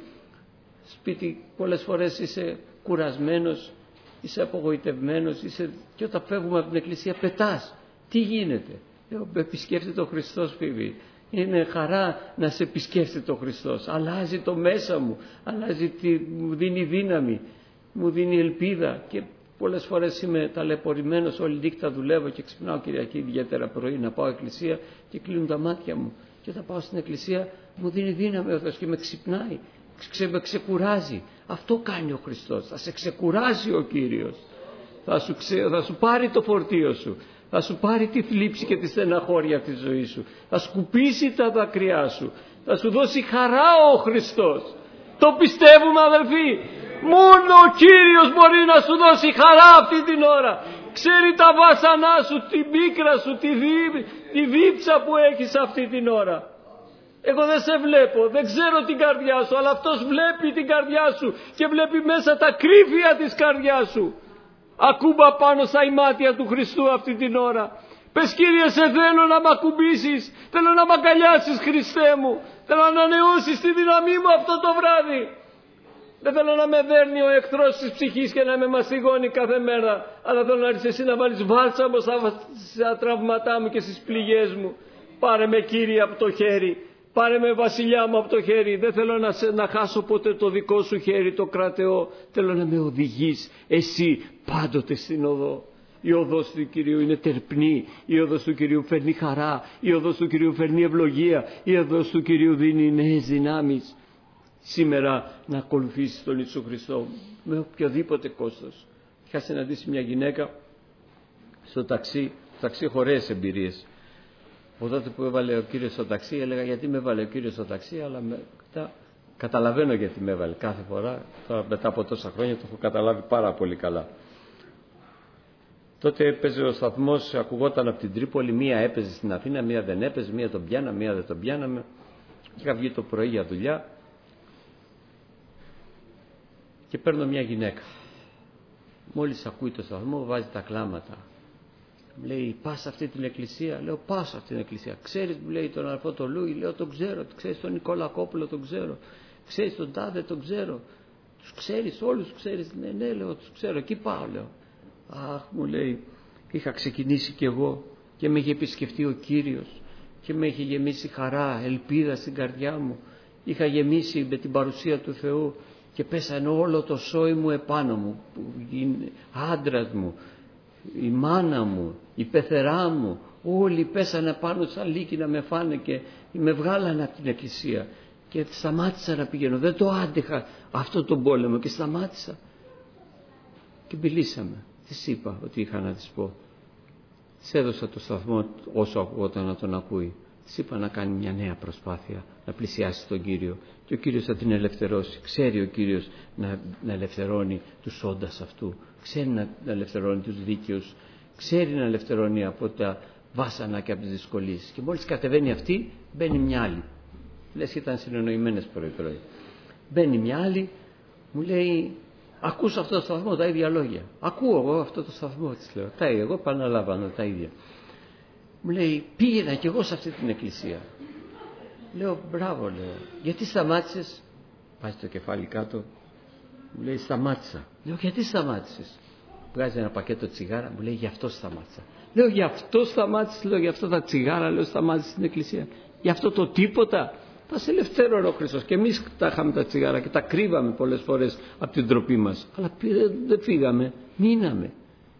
σπίτι πολλές φορές είσαι κουρασμένος, είσαι απογοητευμένος, είσαι... και όταν φεύγουμε από την εκκλησία πετάς. Τι γίνεται? Λέω, επισκέφτεται ο Χριστός, Φίβη. Είναι χαρά να σε επισκέφτεται ο Χριστός. Αλλάζει το μέσα μου, αλλάζει τη... μου δίνει δύναμη, μου δίνει ελπίδα. Και πολλές φορές είμαι ταλαιπωρημένος, όλη νύχτα δουλεύω και ξυπνάω Κυριακή ιδιαίτερα πρωί να πάω εκκλησία και κλείνουν τα μάτια μου. Και όταν πάω στην εκκλησία μου δίνει δύναμη ο Θεός και με ξυπνάει, ξε... με ξεκουράζει. Αυτό κάνει ο Χριστός. Θα σε ξεκουράζει ο Κύριος. Θα σου, ξε... θα σου πάρει το φορτίο σου. Θα σου πάρει τη θλίψη και τη στεναχώρια τη ζωή σου. Θα σκουπίσει τα δάκρυά σου. Θα σου δώσει χαρά ο Χριστός. Το πιστεύουμε, αδελφοί? Μόνο ο Κύριος μπορεί να σου δώσει χαρά αυτή την ώρα. Ξέρει τα βάσανά σου, την πίκρα σου, τη, δί, τη δίψα που έχεις αυτή την ώρα. Εγώ δεν σε βλέπω, δεν ξέρω την καρδιά σου, αλλά αυτός βλέπει την καρδιά σου και βλέπει μέσα τα κρύβια της καρδιάς σου. Ακούμπα πάνω στα ημάτια του Χριστού αυτή την ώρα. Πες, Κύριε, σε θέλω να μ' ακουμπήσεις, θέλω να μ' αγκαλιάσεις, Χριστέ μου, θέλω να ανανεώσεις τη δύναμή μου αυτό το βράδυ. Δεν θέλω να με δέρνει ο εχθρός της ψυχής και να με μαστιγώνει κάθε μέρα, αλλά θέλω να έρθεις εσύ να βάλεις βάλσαμο στα τραύματά μου και στις πληγές μου. Πάρε με, Κύριε, από το χέρι. Πάρε με, βασιλιά μου, από το χέρι. Δεν θέλω να, σε, να χάσω ποτέ το δικό σου χέρι, το κρατεό. Θέλω να με οδηγείς εσύ πάντοτε στην οδό. Η οδός του Κυρίου είναι τερπνή. Η οδός του Κυρίου φέρνει χαρά. Η οδός του Κυρίου φέρνει ευλογία. Η οδός του Κυρίου δίνει νέες δυνάμεις. Σήμερα να ακολουθήσεις τον Ιησού Χριστό με οποιοδήποτε κόστος. Είχα συναντήσει μια γυναίκα στο ταξί. Το ταξί έχω ωραίες εμπειρίες. Από τότε που έβαλε ο Κύριος στο ταξί, έλεγα, γιατί με έβαλε ο Κύριος στο ταξί, αλλά μετά καταλαβαίνω γιατί με έβαλε κάθε φορά. Τώρα, μετά από τόσα χρόνια, το έχω καταλάβει πάρα πολύ καλά. Τότε έπαιζε ο σταθμός, ακουγόταν από την Τρίπολη, μία έπαιζε στην Αθήνα, μία δεν έπαιζε, μία τον πιάνα, μία δεν τον πιάναμε. Είχα βγει το πρωί για δουλειά και παίρνω μια γυναίκα. Μόλις ακούει το σταθμό, βάζει τα κλάματα. Μου λέει, πας σε αυτή την εκκλησία? Λέω, πάω σε αυτή την εκκλησία. Ξέρεις, μου λέει, τον αρφό το Λούι? Λέω, τον ξέρω. Ξέρεις τον Νικόλα Κόπουλο? Τον ξέρω. Ξέρεις τον Τάδε? Τον ξέρω. Τους ξέρεις όλους? Ξέρεις? Ναι, ναι, λέω, τους ξέρω. Εκεί πάω, λέω. Αχ, μου λέει, είχα ξεκινήσει κι εγώ και με είχε επισκεφτεί ο Κύριος και με είχε γεμίσει χαρά, ελπίδα στην καρδιά μου. Είχα γεμίσει με την παρουσία του Θεού και πέσανε όλο το σόι μου επάνω μου. Άντρας μου, η μάνα μου, η πεθερά μου, όλοι πέσανε πάνω σαν λύκοι να με φάνε και με βγάλανε από την εκκλησία και σταμάτησα να πηγαίνω. Δεν το άντεχα αυτό τον πόλεμο και σταμάτησα και μιλήσαμε. Της είπα ότι είχα να της πω. Της έδωσα το σταθμό όσο ακουγόταν να τον ακούει. Της είπα να κάνει μια νέα προσπάθεια, να πλησιάσει τον Κύριο και ο Κύριος θα την ελευθερώσει. Ξέρει ο Κύριος να, να ελευθερώνει τους όντας αυτού. Ξέρει να, να ελευθερώνει τους δίκαιους. Ξέρει να ελευθερώνει από τα βάσανα και από τις δυσκολίες. Και μόλις κατεβαίνει αυτή, μπαίνει μια άλλη. Λες και ήταν συνεννοημένες πρωί-πρωί. Μπαίνει μια άλλη, μου λέει, ακούς αυτό το σταθμό, τα ίδια λόγια. Ακούω εγώ αυτό το σταθμό, της λέω. Τα ίδια, εγώ επαναλαμβάνω τα ίδια. Μου λέει, πήγαινα κι εγώ σε αυτή την εκκλησία. Λέω, μπράβο, λέω. Γιατί σταμάτησες? Πάει το κεφάλι κάτω. Μου λέει, σταμάτησα. Λέω, γιατί σταμάτησες? Βγάζει ένα πακέτο τσιγάρα, μου λέει, γι' αυτό σταμάτησα. Λέω, γι' αυτό σταμάτησες? Λέω, γι' αυτό τα τσιγάρα, λέω, σταμάτησες στην εκκλησία. Γι' αυτό το τίποτα? Θα σε ελευθέρωνε ο Χριστός. Και εμείς τα είχαμε τα τσιγάρα και τα κρύβαμε πολλές φορές από την ντροπή μας. Αλλά δεν φύγαμε, μείναμε.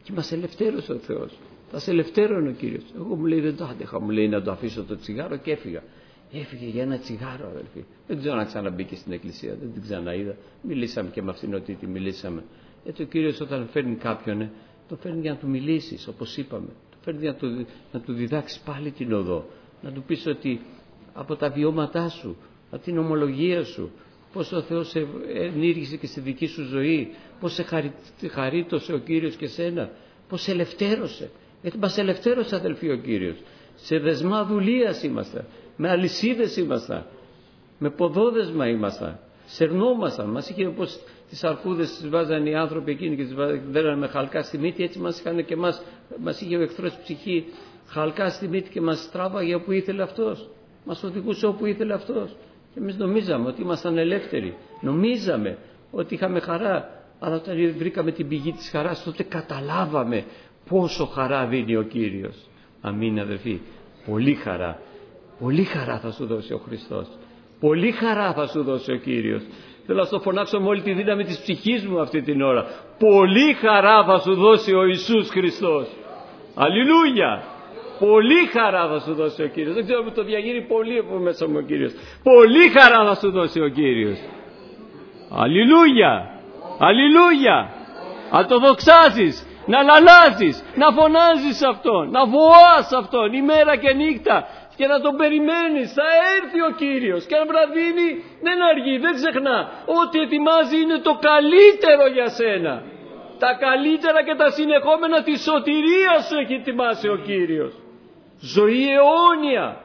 Και μας ελευθέρωσε ο Θεός. Θα σε ελευθέρωνε ο Κύριος. Εγώ μου λέει δεν το άντεχα, μου λέει να το αφήσω το τσιγάρο και έφυγα. Έφυγε για ένα τσιγάρο, αδελφοί. Δεν ξέρω αν ξαναμπήκε στην εκκλησία, δεν την ξαναείδα. Μιλήσαμε και με αυτήν ότι τη μιλήσαμε. Γιατί ο Κύριος όταν φέρνει κάποιον, ε, το φέρνει για να του μιλήσεις, όπως είπαμε. Το φέρνει για να του, να του διδάξει πάλι την οδό. Να του πεις ότι από τα βιώματά σου, από την ομολογία σου, πώς ο Θεός σε ενήργησε και στη δική σου ζωή, πώς σε χαρι, χαρίτωσε ο Κύριος και σένα, πώς σε ελευθέρωσε. Γιατί μας ελευθέρωσε, αδελφοί, ο Κύριος. Σε δεσμά δουλείας ήμασταν, με αλυσίδες ήμασταν, με ποδόδεσμα ήμασταν, σερνόμασταν. Μας είχε, όπως τις αρκούδες τις βάζανε οι άνθρωποι εκείνοι και τις δέρανε με χαλκά στη μύτη, έτσι μας είχαν και εμάς, μας είχε ο εχθρός ψυχή χαλκά στη μύτη και μας τράβαγε όπου ήθελε αυτός. Μας οδηγούσε όπου ήθελε αυτός. Και εμείς νομίζαμε ότι ήμασταν ελεύθεροι. Νομίζαμε ότι είχαμε χαρά. Αλλά όταν βρήκαμε την πηγή της χαράς, τότε καταλάβαμε πόσο χαρά δίνει ο Κύριος. Αμήν, αδελφοί. Πολύ χαρά. Πολύ χαρά θα σου δώσει ο Χριστός. Πολύ χαρά θα σου δώσει ο Κύριος. Θέλω να στο φωνάξω με όλη τη δύναμη της ψυχής μου αυτή την ώρα. Πολύ χαρά θα σου δώσει ο Ιησούς Χριστός. Αλληλούια. Πολύ χαρά θα σου δώσει ο Κύριος. Δεν ξέρω που το διαγύρει πολύ από μέσα μου ο Κύριος. Πολύ χαρά θα σου δώσει ο Κύριος. Αλληλούια. Αλληλούια. Να το δοξάσεις, να λαλάζεις, να φωνάζεις Αυτόν, να βοάς Αυτόν ημέρα και νύχτα και να τον περιμένεις. Θα έρθει ο Κύριος και αν βραδύνει δεν αργεί, δεν ξεχνά. Ό,τι ετοιμάζει είναι το καλύτερο για σένα. Τα καλύτερα και τα συνεχόμενα της σωτηρίας σου έχει ετοιμάσει ο Κύριος. Ζωή αιώνια.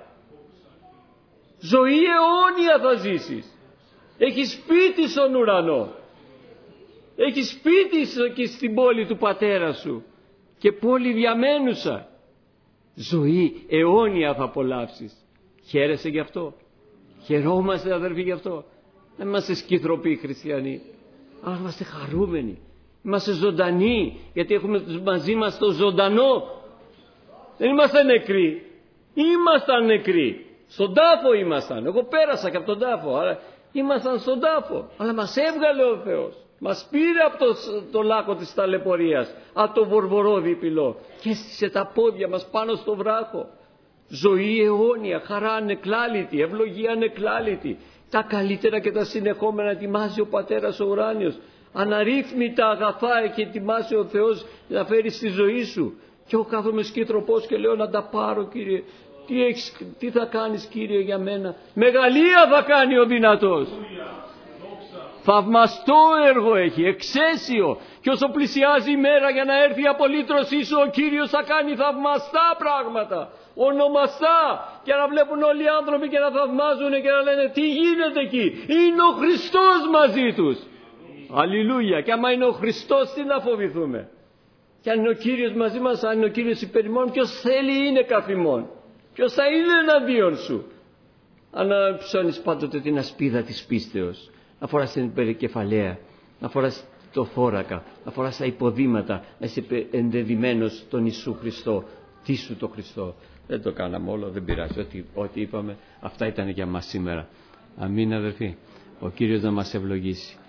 Ζωή αιώνια θα ζήσεις. Έχεις σπίτι στον ουρανό. Έχεις σπίτι και στην πόλη του πατέρα σου και πόλη διαμένουσα. Ζωή αιώνια θα απολαύσεις. Χαίρεσαι γι' αυτό? Χαιρόμαστε, αδερφοί, γι' αυτό? Δεν είμαστε σκυθροποί χριστιανοί, αλλά είμαστε χαρούμενοι. Είμαστε ζωντανοί, γιατί έχουμε μαζί μας το ζωντανό. Δεν είμαστε νεκροί. Ήμασταν νεκροί. Στον τάφο ήμασταν. Εγώ πέρασα και από τον τάφο. Άρα ήμασταν στον τάφο. Αλλά μας έβγαλε ο Θεός. Μας πήρε από το, το λάκκο της ταλαιπωρίας, από το βορβορό διπυλό και έστησε τα πόδια μας πάνω στο βράχο. Ζωή αιώνια, χαρά ανεκλάλητη, ευλογία ανεκλάλητη. Τα καλύτερα και τα συνεχόμενα ετοιμάζει ο Πατέρας ο ουράνιος. Αναρρύθμιτα αγαθά έχει ετοιμάσει ο Θεός να φέρει στη ζωή σου. Και εγώ κάθομαι σκύτροπος και λέω να τα πάρω, Κύριε. Τι, έχεις, τι θα κάνεις, Κύριε, για μένα? Μεγαλεία θα κάνει ο δυνατός. Θαυμαστό έργο έχει, εξαίσιο. Και όσο πλησιάζει η μέρα για να έρθει η απολύτρωσή σου, ο Κύριος θα κάνει θαυμαστά πράγματα, ονομαστά, και να βλέπουν όλοι οι άνθρωποι και να θαυμάζουν και να λένε τι γίνεται εκεί? Είναι ο Χριστός μαζί τους. Αλληλούια. Και άμα είναι ο Χριστός, τι να φοβηθούμε? Και αν είναι ο Κύριος μαζί μας, αν είναι ο Κύριος υπέρ ημών, ποιος θέλει είναι καθ' ημών? Ποιος θα είναι εναντίον σου? Αν ψώνεις πάντοτε την ασπίδα της πίστεως, να φοράς την περικεφαλαία, να φοράς το θώρακα, να φοράς τα υποδήματα, να είσαι ενδεδειμένος στον Ιησού Χριστό. Τι σου το Χριστό? Δεν το κάναμε όλο, δεν πειράζει. Ό,τι, ό,τι είπαμε, αυτά ήταν για μας σήμερα. Αμήν, αδερφοί. Ο Κύριος να μας ευλογήσει.